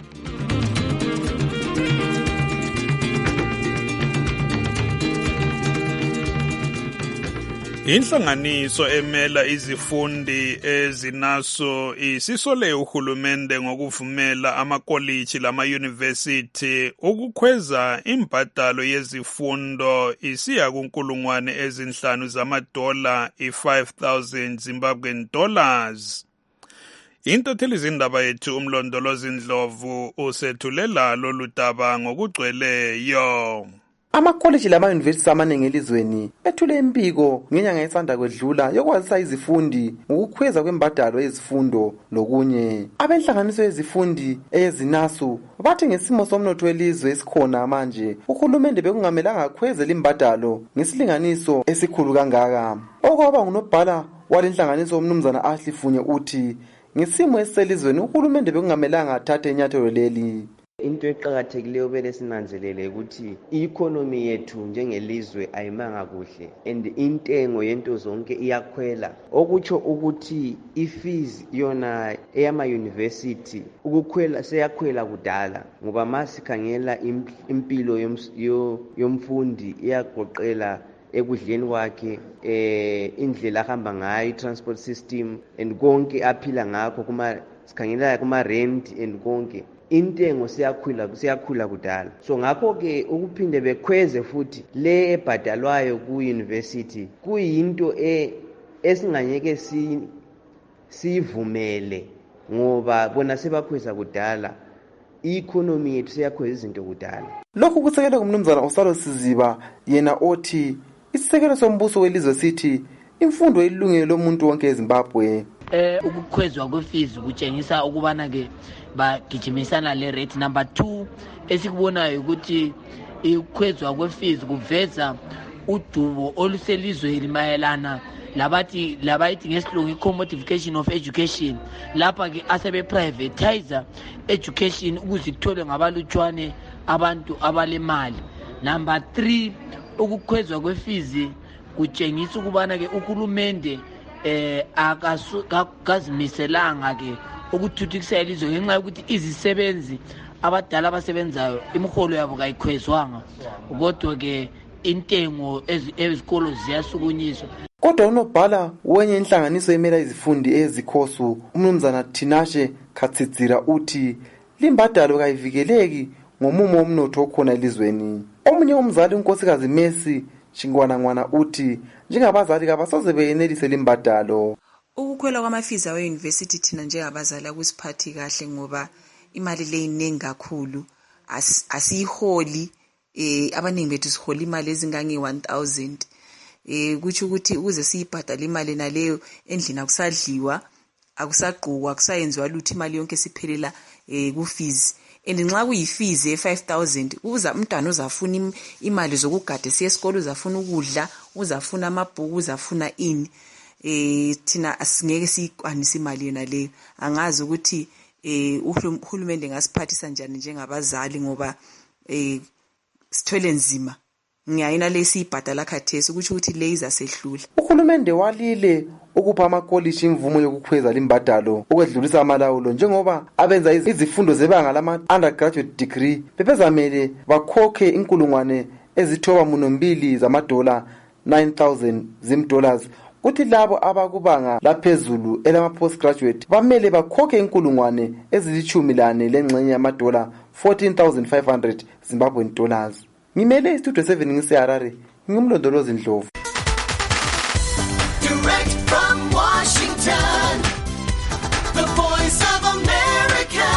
Speaker 6: Inhlanganiso emela izifundi ezinaso isisole uhulumende ngokuvumela amakoliji lama-university ukukhweza imbadalo yezifundo isiya kunkulungwane ezinhlanu zamadola i-five thousand Zimbabwean dollars. Intatheli zindaba yethu uMlondolozi Ndlovu usethulela lolu daba ngokugcweleyo.
Speaker 9: Amakoliji lama-university amaningi elizweni ethule impiko ngenyanga esanda kwedlula yokwazisa izifundi ngokukhweza kwembadalo yezifundo lokunye. Abenhlanganiso yezifundi eyezinasu bathi ngesimo somnotho welizwe esikhona manje uhulumende bekungamelanga akhweze imbadalo ngesilinganiso esikhulu kangaka. Okwaba ngunobhala walenhlanganiso umnumzana Ashley Funye uthi ngesimo eselizweni uhulumende bekungamelanga athathe inyathelo leli.
Speaker 7: Into eqhakathekileyo bele sinanzelele ukuthi i-economy yethu njengelizwe ayimanga kuhle and intengo yento zonke iyakhwela okutsho ukuthi ifees yona eyama university ukukhwela seyakhwela kudala ngoba masikhangela impilo yomfundi iyagoqela ekudleni kwakhe eh indlela ahamba ngayo transport system and konke aphila ngakho kuma sikhangela kuma rent and konke intengo siyakhula siyakhula kudala. So ngakho ke ukuphinde bekhweze futhi le ebhadalwayo ku university kuyinto e esinganyeke si sivumele ngoba bona sebakhweza kudala i-economy yethu siyakhweza izinto kudala.
Speaker 9: Lokhu kusekela kumnumzana Osalo Siziba yena othi isisekelo sombuso welizwe sithi imfundo ilungelo lomuntu wonke eZimbabwe.
Speaker 25: Eh ukukhwezwa kwefees kutshengisa ukubana ke bagijimisana le rate. Number two esikubonayo ukuthi ukukhwezwa kwefees kuveza udubo oluselizweni mayelana labathi labayithi ngesilungu i-commodification of education lapha ke asebe privatizer education ukuze kutholwe ngabalutshwane abantu abalemali. Number three ukukhwezwa kwefees kutshengisa ukubana ke uhulumende eh akazimiselanga ke ukuthuthukisa ilizwe ngenxa yokuthi izisebenzi abadala abasebenzayo imiholo yabo kayikhwezwanga kodwa ke intengo ezikolo ziyasukunyiswa.
Speaker 9: Kodwa unobhala wenye inhlanganiso emela izifundi ezikhosu umnumzana Tinashe Khatsidzira uthi limbadalo kayivikeleki ngomumo omnotho okhona elizweni. Omunye umzali unkosikazi Messi Chingwana Ngwana uthi njengabazali kabasoze beyenelise limbadalo.
Speaker 26: Ukukhwela kwamafees awe university thina njengabazali akusiphathi kahle ngoba imali le iningi kakhulu asiyiholi eh abaningi bethu sihola imali ezingange one thousand eh kuthi ukuthi ukuze siyibhadale imali naleyo endlini akusadliwa akusagqokwa akusayenziwa lutho imali yonke siphelela eh ku fees and nxa kuyi-fees ye-five thousand uza umntwana uzafuna imali zokugada siye esikolo, uzafuna ukudla, uzafuna amabhuku, uzafuna ini. Eh thina asingeke siyikwanise imali yona leyo. Angazi ukuthi eh uhulumende ngasiphathisa njani njengabazali ngoba eh sithwele nzima. Ngiyayina lesiyibhadala khathesi ukuthi ukuthi le izasehlula.
Speaker 9: Uhulumende walile ukupha amakolishi imvumo yokukhweza limbadalo ukwedlulisa amalawulo njengoba abenza izifundo zebanga lama undergraduate degree bebezamele bakhokhe inkulungwane ezithoba munombili zamadola nine thousand zimdollars. Kuthi labo abakubanga laphezulu elama postgraduate bamele bakhokhe inkulungwane ezilithumi lane lengxenye yamadola fourteen thousand five hundred Zimbabwean dollars. Ngimele istudio seven ngiseharare ngimlondolozi Ndlovu.
Speaker 2: Direct from Washington, the voice of America,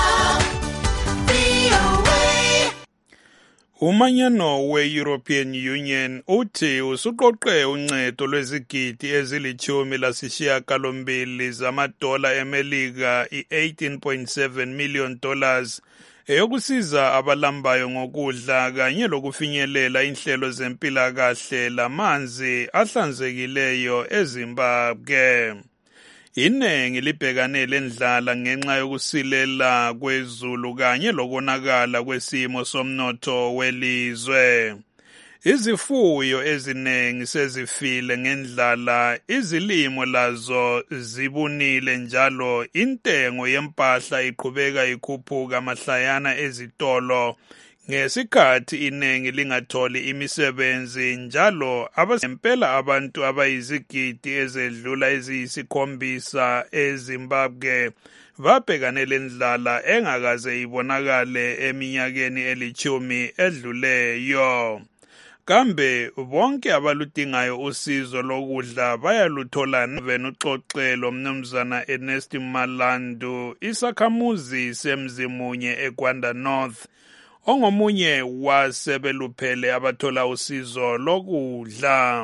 Speaker 2: V O A.
Speaker 6: Umanyano we-European Union uthi usuqoqe uncedo lwezigidi ezilithumi lasishiyagalombili zamadola eMelika i-eighteen point seven million dollars eyokusiza abalambayo ngokudla kanye lokufinyelela inhlelo zempilakahle lamanzi ahlanzekileyo eZimbabwe. Inengi libhekane lendlala ngenxa yokusilela kwezulu kanye lokonakala kwesimo somnotho welizwe. Izifuyo ezinengi sezifile ngendlala, izilimo lazo zibunile njalo intengo yempahla iqhubeka ikhuphuka mahlayana ezitolo ngesikhathi inengi lingatholi imisebenzi njalo abasempela abantu abayizigidi ezedlula eziyisikhombisa eZimbabwe babhekane lendlala engakaze ibonakale eminyakeni elithumi edluleyo. Kambe bonke abaludingayo usizo lokudla bayaluthola nven uxoxelo mnumzana Ernest Malandu isakhamuzi semzimunye eGwanda North ongomunye wasebeluphele abathola usizo lokudla.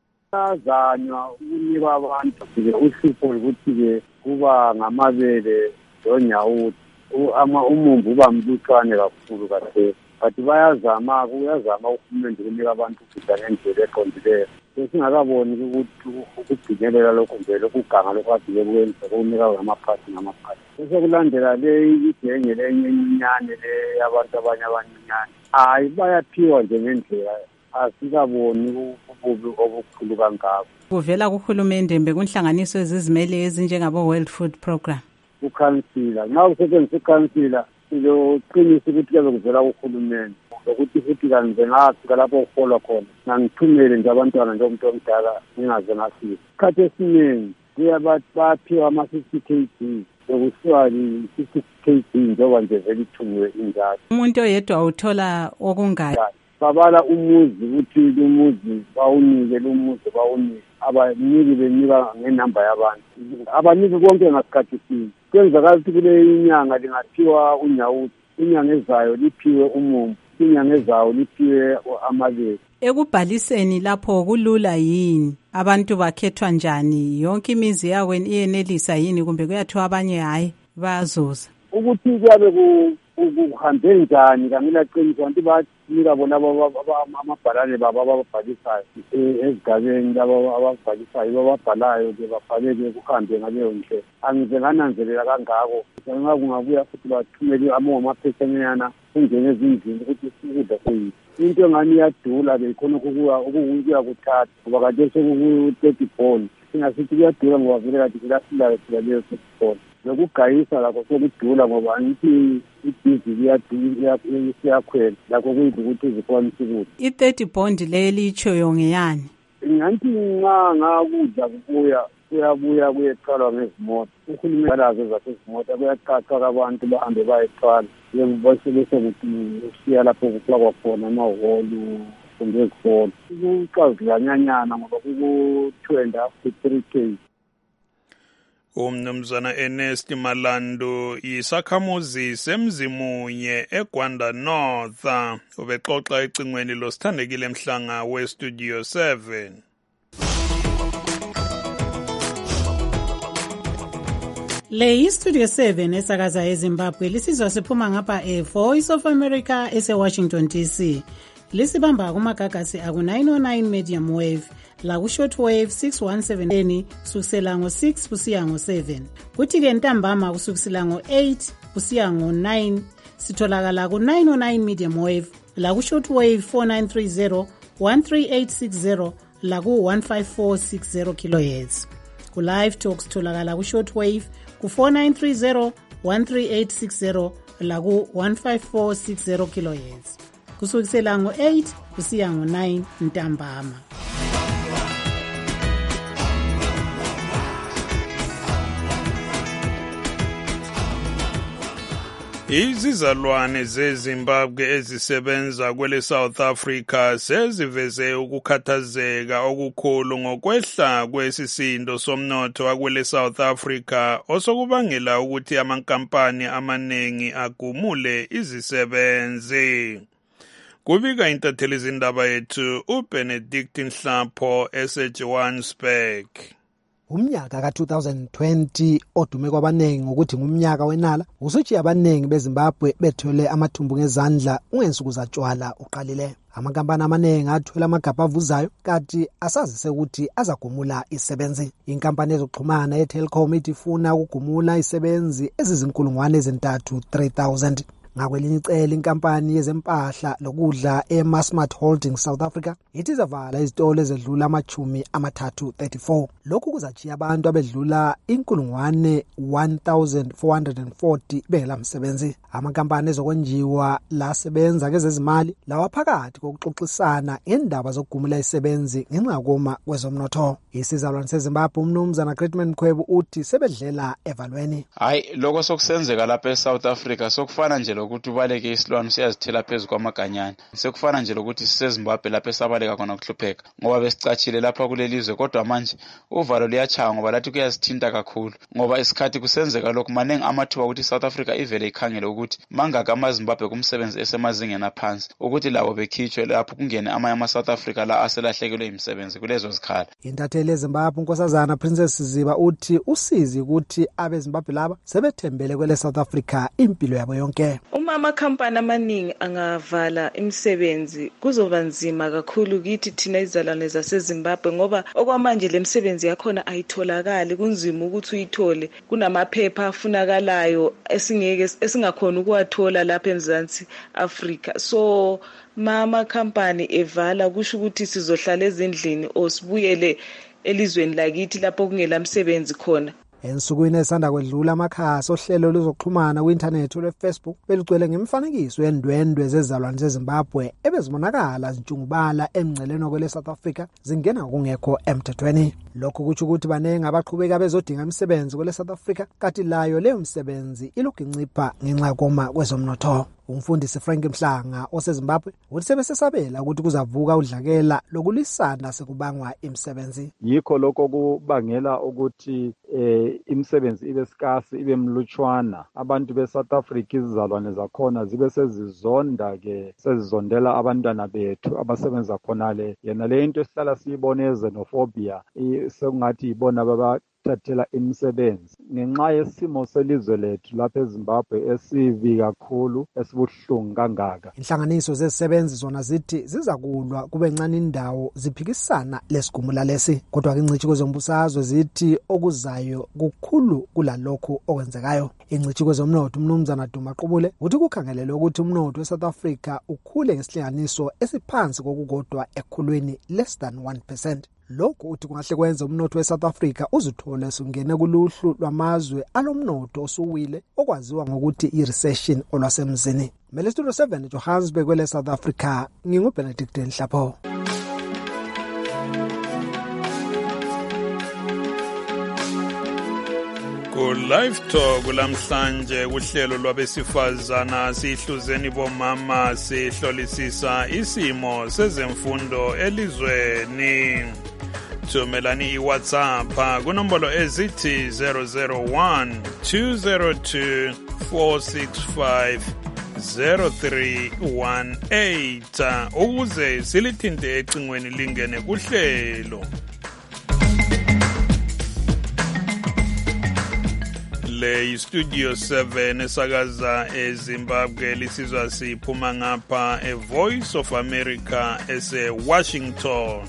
Speaker 8: Azanywa ukunika abantu uhlupho ukuthi kuba ngamabele lonyawuthi ama umumbu uba mlutshwane kakhulu kahle. But bayazama kuyazama uhulumende ukunika abantu ukudla ngendlela eqondileyo. Sesingakaboni ukuthi ukugcinelela lokho vele ukuganga lokho kade kwenza ukunika ngamaphathi ngamaphathi. Bese kulandela le igenge lenye iminyane le yabantu abanye abancinyane. Hayi bayaphiwa nje ngendlela asikaboni ububi obukhulu kangako.
Speaker 24: Kuvela kuhulumende bekunhlanganiso ezizimele ezinjengabo World Food Program.
Speaker 8: Ukhansila nxa usetshenziswa ukhansila sizoqinisa ukuthi kuyabe kuvela kuhulumende ukuthi futhi kanze ngafika lapho ukuholwa khona ngangithumele nje abantwana njengomuntu omdala ngingaze ngafika. Isikhathi esiningi kuyabaphiwa ama-fifty K G yokusiwa i-fifty K G njengoba nje vele ithunywe injalo.
Speaker 24: Umuntu oyedwa uthola okungaki?
Speaker 8: Babala umuzi ukuthi umuzi bawunike lumuzi bawunike abaniki benika ngenamba yabantu abaniki konke ngasikhathi sinye. Kwenzakala ukuthi kule inyanga lingathiwa unyawuthi, inyanga ezayo liphiwe umumbu, inyanga ezayo liphiwe amabele.
Speaker 24: Ekubhaliseni lapho kulula yini? Abantu bakhethwa njani? Yonke imizi yawo iyenelisa yini kumbe kuyathiwa abanye hayi bayazuza?
Speaker 8: Ukuthi kuyabe kuhambe njani kangilaqiniso kanti banika bona amabhalane babo ababhalisayo ezigabeni labo ababhalisayo bababhalayo ke babhaleke kuhambe ngaleyo ndlela. Angize ngananzelela kangako nxa kungabuya futhi bathumele amaphetshanyana kungene ezindlini ukuthi ukudla kuyini. Into engani iyadula ke khona ukukuya kuthatha ngoba kade sekuku-thirty bond singasithi kuyadula ngoba vele kade silasilayo phela leyo thirty bond. Lokugayisa lakho sokudula ngoba angithi ibhizi liyakhwela lakho kuyidla ukuthi zikwanise ukudla.
Speaker 24: I-thirty bond le litshoyo ngeyani?
Speaker 8: Nganti nxa ngakudla kubuya kuyabuya kuyethwalwa ngezimota. Uhulumende alazo zasezimota kuyaqhathwa abantu bahambe bayethwala bese kusiya lapho kufakwa khona amahholo kumbe ezikolo. Kucazilanyanyana ngoba kuku-two and a half to three K.
Speaker 6: Umnumzana Ernest Malandu yisakhamuzi semzimunye eGwanda North ubexoxa ecingweni losithandekile Mhlanga weStudio seven.
Speaker 5: Le yi-Studio seven esakaza eZimbabwe lisizwa siphuma ngapha e-Voice of America ese-Washington D C. Lisibamba kumagagasi aku-nine oh nine medium wave la ku-short wave six one seven kusukisela ngo-six kusiya ngo-seven. Kuthi-ke ntambama kusukisela ngo-eight kusiya ngo-nine sitholakala ku-nine oh nine medium wave la ku-short wave four nine three zero one three eight six zero la ku-one five four six zero kilohertz. Ku-live talk sitholakala ku-short wave ku-four nine three zero one three eight six zero la ku-one five four six zero kilohertz. Kusukisela ngo-eight kusiya ngo-nine ntambama.
Speaker 6: Izizalwane zeZimbabwe ezisebenza kwele South Africa seziveze ukukhathazeka okukhulu ngokwehla kwesisindo somnotho wakwele South Africa osokubangela ukuthi amankampani amaningi agumule izisebenzi. Kubika intatheli zindaba yethu uBenedict Nhlapho eseJohannesburg.
Speaker 10: Umnyaka ka two thousand twenty odume kwabanengi ukuthi ngumnyaka wenala usuthi abanengi beZimbabwe bethwele amathumbu ngezandla ungensuku zatshwala uqalile. Amakampani amaningi athwele amagabha avuzayo kanti asazise ukuthi azagumula isebenzi. Inkampani ezokuxhumana yeTelkom ithi ifuna ukugumula isebenzi ezizinkulungwane ezintathu three thousand. Ngakwelinye icele inkampani yezempahla lokudla eMassmart Holdings South Africa ithi zavala izitolo ezedlula amachumi amathathu thirty-four. Lokhu kuzachiya abantu abedlula inkulungwane one thousand four hundred forty bela msebenzi. Amakampani ezokwenjiwa la sebenza ngezezimali lawa phakathi kokuxoxisana ngendaba zokugumula isebenzi ngenxa koma kwezomnotho. Isizalwane seZimbabwe umnumzana Gretman Mkhwebu uthi sebedlela evalweni.
Speaker 11: Hayi lokho sokusenzeka lapha eSouth Africa sokufana nje ukuthi ubaleke isilwane siyazithela phezulu kwamaganyana. Sekufana nje lokuthi siseZimbabwe lapha esabaleka khona ukuhlupheka ngoba besicachile lapha kulelizwe kodwa manje uvalo liyachanga ngoba lathi kuyasithinta kakhulu ngoba isikhathi kusenzeka lokhu manengi amathuba ukuthi South Africa ivele ikhangele ukuthi mangaka amaZimbabwe kumsebenzi esemazingeni aphansi ukuthi labo bekhitshwe lapho kungene amanye ama South Africa la aselahlekelwe imisebenzi kulezo zikhala.
Speaker 10: Intatheli eZimbabwe unkosazana Princess Ziba uthi usizi ukuthi abeZimbabwe laba sebethembele kwele South Africa impilo yabo yonke.
Speaker 12: Uma amakhampani amaningi angavala imisebenzi kuzoba nzima kakhulu kithi thina izalwane zaseZimbabwe ngoba okwamanje lemsebenzi yakhona ayitholakali kunzima ukuthi uyithole kunamaphepha afunakalayo esingeke esingakhona ukuwathola lapha eMzansi Afrika. So mama company evala kusho ukuthi sizohlala ezindlini osibuyele elizweni lakithi lapho kungela msebenzi khona.
Speaker 10: Ensukwini esanda kwedlula amakhasi ohlelo luzoxhumana ku-internet lwe-Facebook beligcwele ngemifanekiso yendwendwe zezalwane zeZimbabwe ebezibonakala zintshungubala emngceleni kwele South Africa zingena kungekho emthethweni. Lokhu kutsho ukuthi banengi abaqhubeka bezodinga imisebenzi kwele South Africa kanti layo leyo misebenzi ilokhu incipha ngenxa koma kwezomnotho. Umfundisi Frank Mhlanga oseZimbabwe uthi sebesesabela ukuthi kuzavuka udlakela lokulisana sekubangwa imisebenzi.
Speaker 13: Yikho lokho kubangela ukuthi eh imisebenzi ibe scarce ibe mlutshwana. Abantu beSouth Africa izizalwane zakhona zibe sezizonda ke sezizondela abantwana bethu abasebenza khona le. Yena le into esihlala siyibone xenophobia sekungathi ibona baba thathela imisebenzi ngenxa yesimo selizwe lethu lapha eZimbabwe esibi kakhulu esibuhlungu kangaka.
Speaker 10: Inhlanganiso zezisebenzi zona zithi zizakulwa kube ncane indawo ziphikisana lesigumula lesi kodwa ingcithi kwezombusazwe zithi okuzayo kukhulu kulalokho okwenzekayo. Ingcithi kwezomnotho umnumzana Duma Qubule uthi kukhangelelwe ukuthi umnotho weSouth Africa ukhule ngesihlanganiso esiphansi kokukodwa ekhulwini less than one percent. Lokhu uthi kungahle kwenza umnotho weSouth Africa uzuthole sungene kuluhlu lwamazwe alomnotho osuwile okwaziwa ngokuthi i-recession olwasemzini. Mele Studio seven Johannesburg kwele South Africa nginguBenedict Nhlapho.
Speaker 6: Ku live talk lamhlanje kuhlelo lwabesifazana sihluzeni bomama sihlolisisa isimo sezemfundo elizweni. Thumelani iWhatsApp kunombolo ezithi zero zero one two zero two four six five zero three one eight ukuze silithinte ecingweni lingene kuhlelo. le studio seven esakaza eZimbabwe lisizwa siphuma ngapha e Voice of America ese Washington.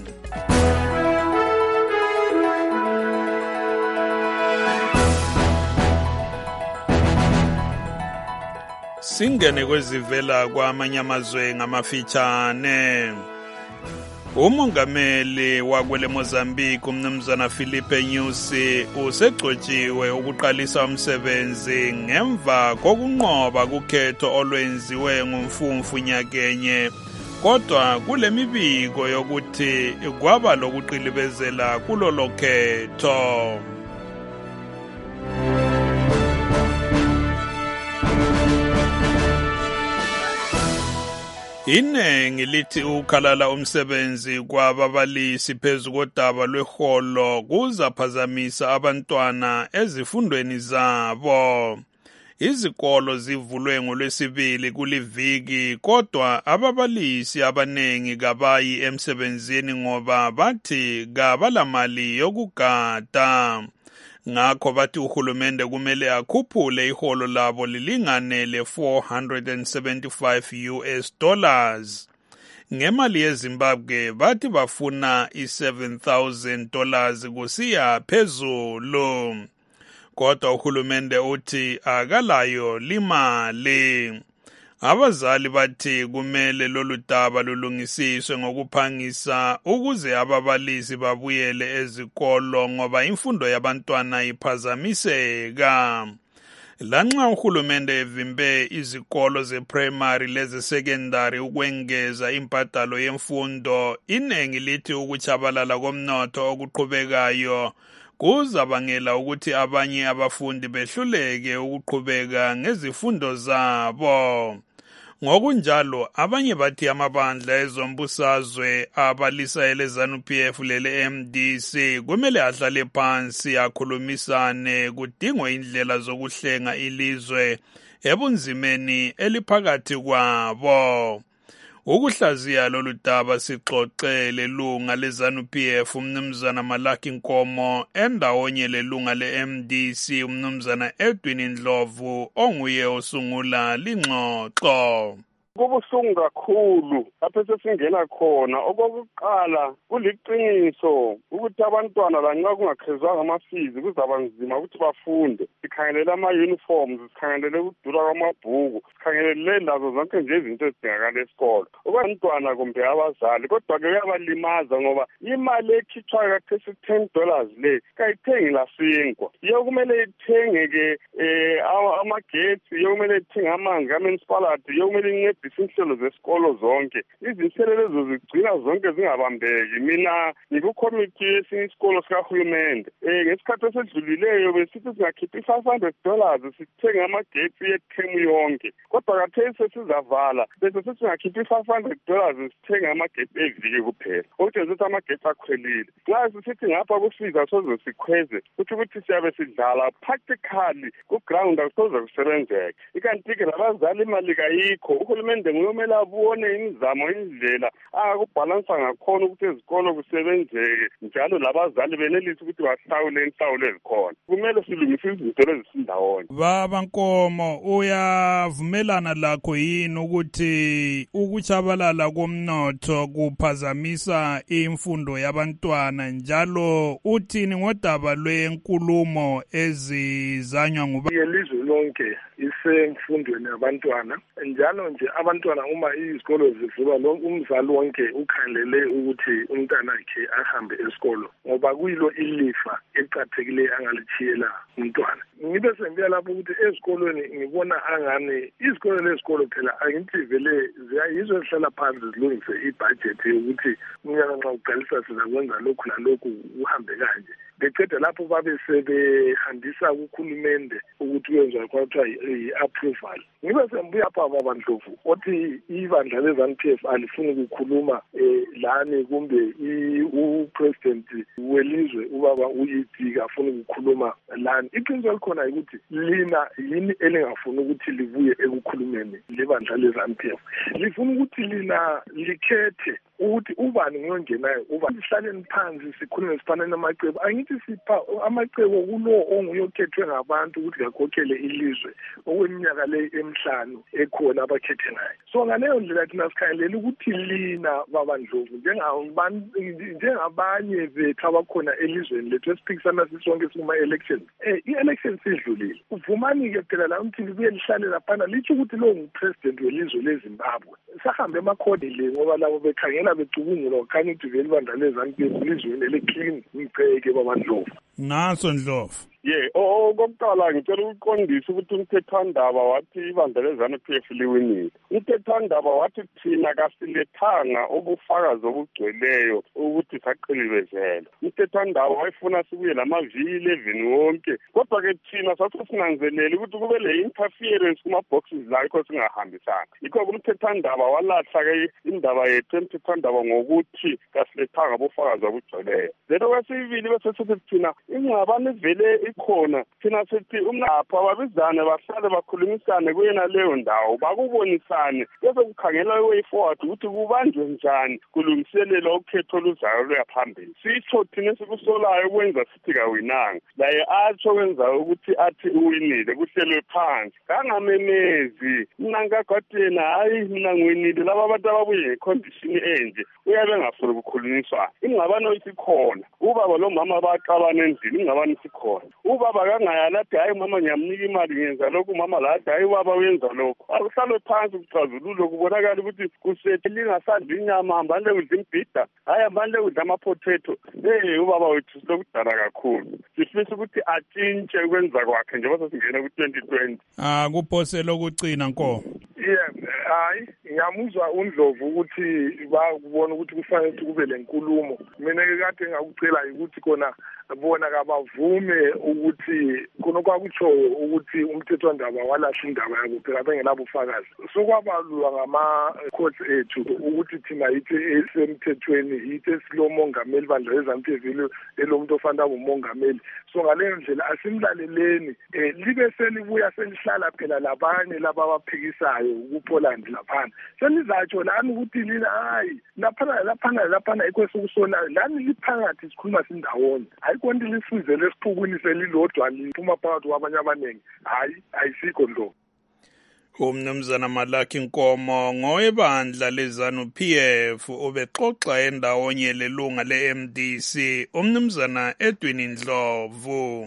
Speaker 6: Singene kwezivela kwamanye amazwe ngamafitshane. Umongameli wakwele Mozambique umnumzana Filipe Nyusi usegcotshiwe ukuqalisa umsebenzi ngemva kokunqoba kukhetho olwenziwe ngumfumfu nyakenye, kodwa kule mibiko yokuthi kwaba lokuqilibezela kulo lokhetho. Inengi lithi ukhalala umsebenzi kwababalisi phezu kodaba lweholo kuzaphazamisa abantwana ezifundweni zabo. Izikolo zivulwe ngolwesibili kuliviki, kodwa ababalisi abanengi kabayi emsebenzini ngoba bathi kabalamali yokugada. Ngakho bathi uhulumende kumele akhuphule iholo labo lilingane le four hundred seventy-five U S dollars. Ngemali yeZimbabwe bathi bafuna i seven thousand dollars kusiya phezulu. Kodwa uhulumende uthi akalayo limali. Abazali bathi kumele lolu daba lulungisiswe ngokuphangisa ukuze ababalisi babuyele ezikolo ngoba imfundo yabantwana iphazamiseka. Lanxa uhulumende evimbe izikolo ze-primary leze-secondary ukwengeza imbadalo yemfundo, inengi lithi ukutshabalala komnotho okuqhubekayo kuzabangela ukuthi abanye abafundi behluleke ukuqhubeka ngezifundo zabo. Ngokunjalo abanye bathi amabandla ezombusazwe abalisa ele ZANU P F lele M D C kumele ahlale phansi akhulumisane kudingwe indlela zokuhlenga ilizwe ebunzimeni eliphakathi kwabo. Ukuhlaziya lolu daba sixoxele lunga le ZANU P F umnumzana Malaki Nkomo endawonye lelunga le M D C umnumzana Edwin Ndlovu onguye osungula lingxoxo.
Speaker 4: Kubuhlungu kakhulu lapho sesingena khona. Okokuqala kuliqiniso ukuthi abantwana lanxa kungakhezwanga amafizi kuzaba nzima ukuthi bafunde. Sikhangelele ama-uniforms, sikhangelele ukudura kwamabhuku, sikhangelele lazo zonke nje izinto ezidingakala esikolo. Abantwana kumbe abazali, kodwa-ke kuyabalimaza ngoba imali ekhitshwayo kathesi ten dollars le kayithengi lasinkwa. Iyo kumele ithenge-ke um amagetsi, iyo kumele ithenge amanzi ka-municipality, iyo kumele incede izinhlelo zesikolo zonke. Izinhlelo lezo zigcina zonke zingabambeki. Mina ngikukomiti yesinye isikolo sikahulumende. Eh ngesikhathi esedlulileyo besithi singakhipha five hundred dollars sithenge amagetsi yethemu yonke. Kodwa kathesi sesizavala bese singakhipha five hundred dollars sithenge amagetsi eviki kuphela. Ukuthi nje amagetsi akhwelile. Xa sisithi ngapha kusiza soze sikhweze ukuthi ukuthi siyabe sidlala practically ku ground akusoze kusebenzeke. Ikanti-ke labazali imali kayikho. Uhulumende ngiyomela abone imizamo indlela akubhalansa ngakhona ukuthi ezikolo kusebenzeke njalo labazali benelise ukuthi bahlawule inhlawulo ezikhona. Kumele silungise izinto ezisindawonye.
Speaker 6: Baba Nkomo, uyavumelana lakho yini ukuthi ukutshabalala komnotho kuphazamisa imfundo yabantwana, njalo uthini ngodaba lwenkulumo ezizanywa nguba
Speaker 14: yelizwe lonke isemfundweni yabantwana, njalo nje abantwana uma izikolo zivulwa lo umzali wonke ukhangelele ukuthi umntanakhe ahambe esikolo ngoba kuyilo ilifa eqhathekile angalichiyela umntwana. Ngibe sengiya lapho ukuthi ezikolweni ngibona angani izikolo lezikolo phela angithi vele ziyayizo ezihlala phansi zilungise ibudget yokuthi unyaka nxa uqalisa sizakwenza lokhu lalokhu uhambe kanje. Becede lapho babe sebehambisa kukhulumende ukuthi kwenziwa kwathiwa i-approval. Ngibe sembuya pha baba Ndlovu othi ibandla le-ZANU P F alifuni ukukhuluma lani kumbe upresident welizwe ubaba uYiti afuna ukukhuluma lani. Iqiniso likhona ukuthi lina yini elingafuni ukuthi libuye ekukhulumeni lebandla le-ZANU P F. Lifuna ukuthi lina likhethe ukuthi ubani nguyongenayo ubani sihlaleni phansi sikhulume sifana namacebo angithi sipha amacebo kulo onguyokhethwe ngabantu ukuthi ngakhokhele ilizwe okweminyaka le emhlanu ekhona abakhethe ngayo. So ngaleyo ndlela thina sikhangelela ukuthi lina babandlovu njengabanye bethu abakhona elizweni lethu esiphikisana sisonke sikuma-elections eh i-election sidlulile uvumani-ke phela la umthini kuye lihlale laphana litsho ukuthi lowo ngupresident welizwe leZimbabwe sahambe emakhodile ngoba labo bekhangela becubungula kukhanya ukuthi vele ibandla lezantu elizweni ele-clean ngiceke babandlovu
Speaker 6: naso Ndlovu.
Speaker 4: ye okokuqala ngicela ukuqondisa ukuthi umthethwandaba wathi ibandla lezanu-P F liwinile. Umthethwandaba wathi thina kasilethanga ubufakazi obugcweleyo ukuthi saqilibezela. Umthethwandaba wayefuna sibuye lamavili elevini wonke kodwa-ke thina sasisinanzelele ukuthi kube le-interference kuma-boxes la yikho singahambisana. Yikho-ke umthethwandaba walahla-ke indaba yethu emthethwandaba ngokuthi kasilethanga ubufakazi obugcweleyo. Then okwesibili bese sithi thina ingxabano vele ikhona thina sithi umnapha babizane bahlale bakhulumisane kuyena leyo ndawo bakubonisane bese kukhangela way forward ukuthi kubanjwe njani kulungiselela ukhetho luzayo luyaphambili. Sitho thina sikusolayo kwenza sithi kawinanga laye atsho kwenza ukuthi athi uwinile kuhlelwe phansi kangamemezi mina ngakwathena hayi mina ngiwinile laba abantu ababuye ngecondition enje uyabe ngafuna ukukhulunyiswa. Ingxabano isikhona ubaba lo mama baqabana endlini ingxabano isikhona ubaba kangayalathi hayi mama ngiyamnika imali ngenza lokhu mama lathi hayi ubaba uyenza lokhu akuhlalwe phansi kuxazululo kubonakala ukuthi kusethi lingasadli inyama hambani lekudla imbhida hayi hambani lekudla ama-potato hey ubaba wethu silokudala kakhulu sifisa ukuthi atshintshe ukwenza kwakhe njengoba sesingena ku-twenty twenty.
Speaker 6: Ah kuphosela okucina nko.
Speaker 14: Yeah, hayi ngiyamuzwa uNdlovu ukuthi bakubona ukuthi kufanele ukuthi kube lenkulumo. Mina ke kade ngakucela ukuthi kona bona kabavume ukuthi khona kwakutsho ukuthi umthethwandaba walahla indaba yabo phela bengelabo ufakazi. Sokwabalwa ngama-courts ethu ukuthi thina yithi esemthethweni yithi esilomongameli bandla lezanu-P F elomuntu ofanele abe umongameli. So ngaleyo ndlela asimlaleleni eh libe selibuya selihlala phela labanye laba abaphikisayo kuPoland laphana. Senizatsho lani ukuthi lina hayi laphana laphana laphana ekwesokusonayo lani liphakathi sikhuluma sindawonye. Konke lisize lesixukwini selilodwa liphuma phakathi kwabanye abaningi hayi ayisikho lo.
Speaker 6: Umnumzana Malaki Nkomo ngowebandla lezanu-P F ubexoxa endawonye lelunga le-M D C umnumzana Edwin Ndlovu.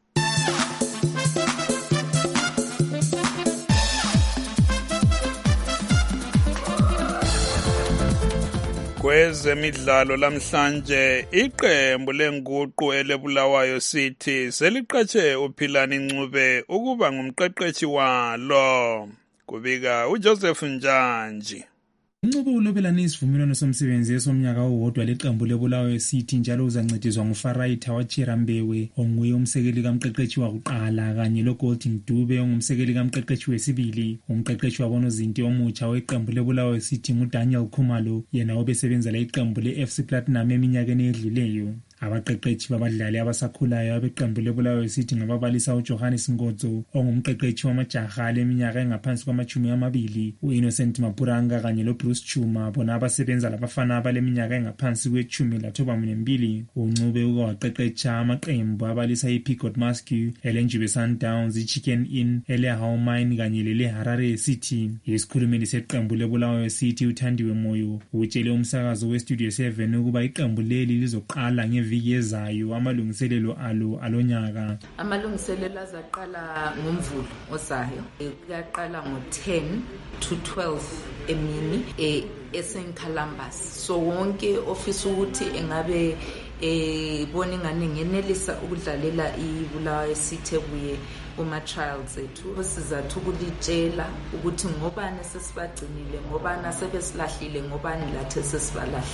Speaker 6: Kwezemidlalo lamhlanje iqembu lenguqu eleBulawayo City seliqhatshe uPhilani Ncube ukuba ngumqeqeshi walo. Kubika uJoseph Njanji.
Speaker 15: Ncube ulobelana isivumelwano somsebenzi esomnyaka owodwa leqembu leBulawayo City njalo uzancediswa nguFaraita waChirambewe onguye umsekeli kamqeqeshi wakuqala kanye loGolding Dube ongumsekeli kamqeqeshi wesibili. Umqeqeshi wabonozinti omutsha weqembu leBulawayo City nguDaniel Khumalo yena obesebenza la iqembu le-F C Platinum eminyakeni edluleyo. Abaqeqeshi babadlali abasakhulayo abeqembu leBulawayo City ngababalisa uJohannes Ngodzo ongumqeqeshi wamajaha leminyaka engaphansi kwamachumi amabili, uInnocent Mapuranga kanye loBruce Chuma bona abasebenza labafana abaleminyaka engaphansi kwechumi lathoba nembili. uNcube uke waqeqesha amaqembu abalisa iPicot Muskie, elenjibe Sundowns, iChicken Inn, eleHow Mine kanye leleHarare City. Isikhulumeli seqembu leBulawayo City uThandiwe Moyo utshele umsakazo weStudio seven ukuba iqembu leli lizoqala ngeviki ezayo amalungiselelo alo alonyaka.
Speaker 16: Amalungiselelo azaqala ngomvulo ozayo. Kuyaqala ngo-ten to twelve emini eSaint Columbus. So wonke ofisa ukuthi engabe eh bona ingane ngenelisa ukudlalela iBulawayo City buye uma trials ethu sizathu ukulitshela ukuthi ngobani sesibagcinile ngobani sebesilahlile ngobani lathe sesibalahlile.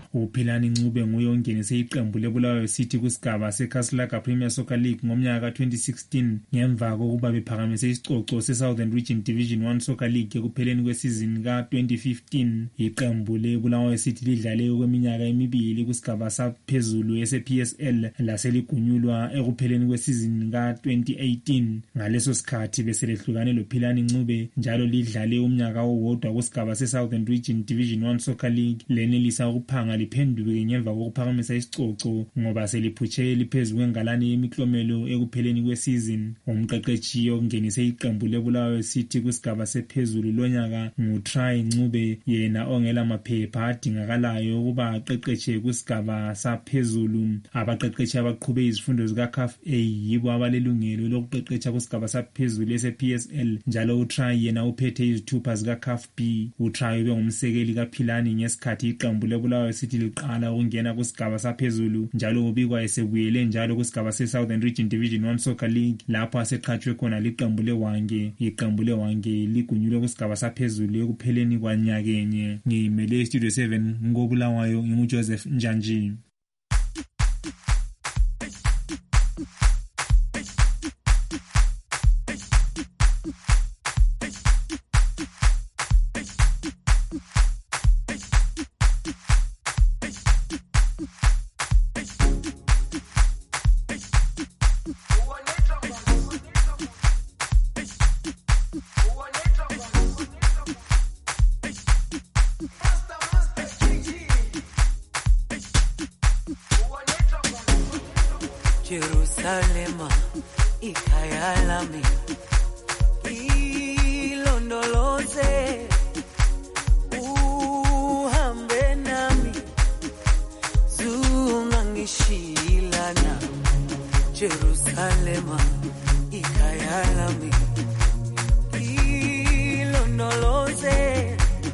Speaker 15: uPhilani Ncube nguye ongenise iqembu leBulawayo City kusigaba seCaselaga Premier Soccer League ngomnyaka ka-twenty sixteen ngemva kokuba bephakamise isicoco seSouthern Region Division one Soccer League ekupheleni kwesizini ka-twenty fifteen. Iqembu leBulawayo City lidlale okweminyaka emibili kusigaba saphezulu ese-P S L laseligunyulwa ekupheleni kwesizini ka-twenty eighteen. Ngaleso sikhathi beselehlukane loPhilani Ncube njalo lidlale umnyaka owodwa kusigaba seSouthern Region Division one Soccer League lenelisa ukuphanga liphenduke ngemva kokuphakamisa isicoco ngoba seliphutshe liphezu kwengalane yemiklomelo ekupheleni kwesizini. Umqeqeshi ongenise iqembu leBulawayo City kusigaba sephezulu lonyaka nguTry Ncube, yena ongela maphepha adingakalayo ukuba aqeqeshe kusigaba saphezulu. Abaqeqeshi abaqhube izifundo zika C A F A yibo abalelungelo lokuqeqesha kusigaba saphezulu ese-P S L njalo uTry yena uphethe izithupha zika C A F B. uTry ube ngumsekeli kaPhilani ngesikhathi iqembu leBulawayo City liqala ukungena kusigaba saphezulu njalo ubikwa esebuyele njalo kusigaba se-Southern Region Division one Soccer League lapho aseqhatshwe khona liqembu leWange. Iqembu leWange ligunyulwe kusigaba saphezulu ekupheleni kwanyakenye. Ngimele Studio seven ngoBulawayo nginguJoseph Njanji.
Speaker 2: Jerusalema ikhaya lami ilondoloze uhambe nami zungangishilana. Jerusalema ikhaya lami ilondoloze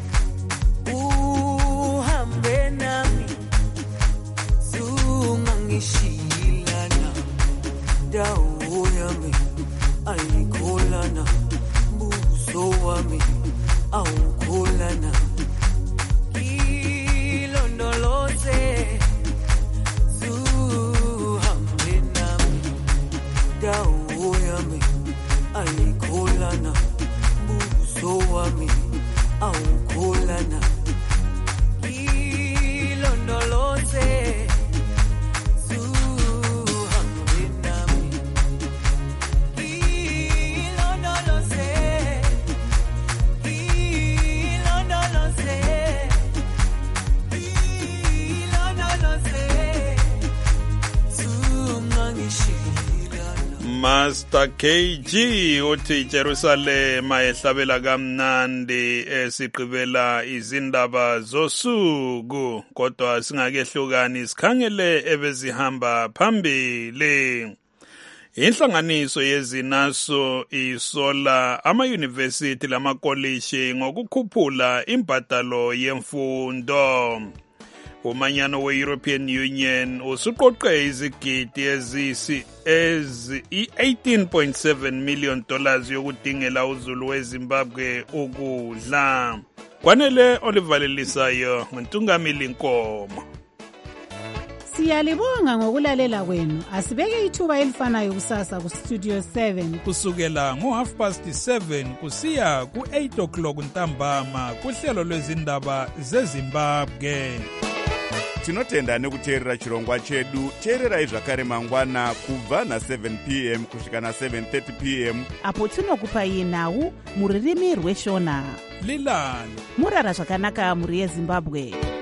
Speaker 2: uhambe nami zungangishilana. Dawo yami ayikholana, buso wami awukholana. Ilondoloze zuhambe nami. Dawo yami ayikholana, buso wami awukholana. Ilondoloze
Speaker 6: Master K G uthi Jerusalema ehlabela kamnandi esiqibela izindaba zosuku, kodwa singakehlukani sikhangele ebezihamba phambili. Inhlanganiso yezinaso isola ama-university lamakoleji ngokukhuphula imbadalo yemfundo. Umanyano we-European Union usuqoqe izigidi ezisi ezi-eighteen point seven million dollars yokudingela uzulu weZimbabwe ukudla. Kwanele olivalelisayo ngentungamili Nkomo.
Speaker 5: Siyalibonga ngokulalela kwenu. Asibeke ithuba elifanayo kusasa ku Studio seven
Speaker 17: kusukela ngo half past seven kusiya ku eight o'clock ntambama kuhlelo lwezindaba zeZimbabwe.
Speaker 1: Tinotenda nekuteerera chirongwa chedu. Teererai zvakare mangwana kubva na seven p m kusvika na seven thirty p m
Speaker 3: apo tinokupai nhau muririmi rweshona.
Speaker 17: Lilani
Speaker 3: Murara zvakanaka muri yeZimbabwe.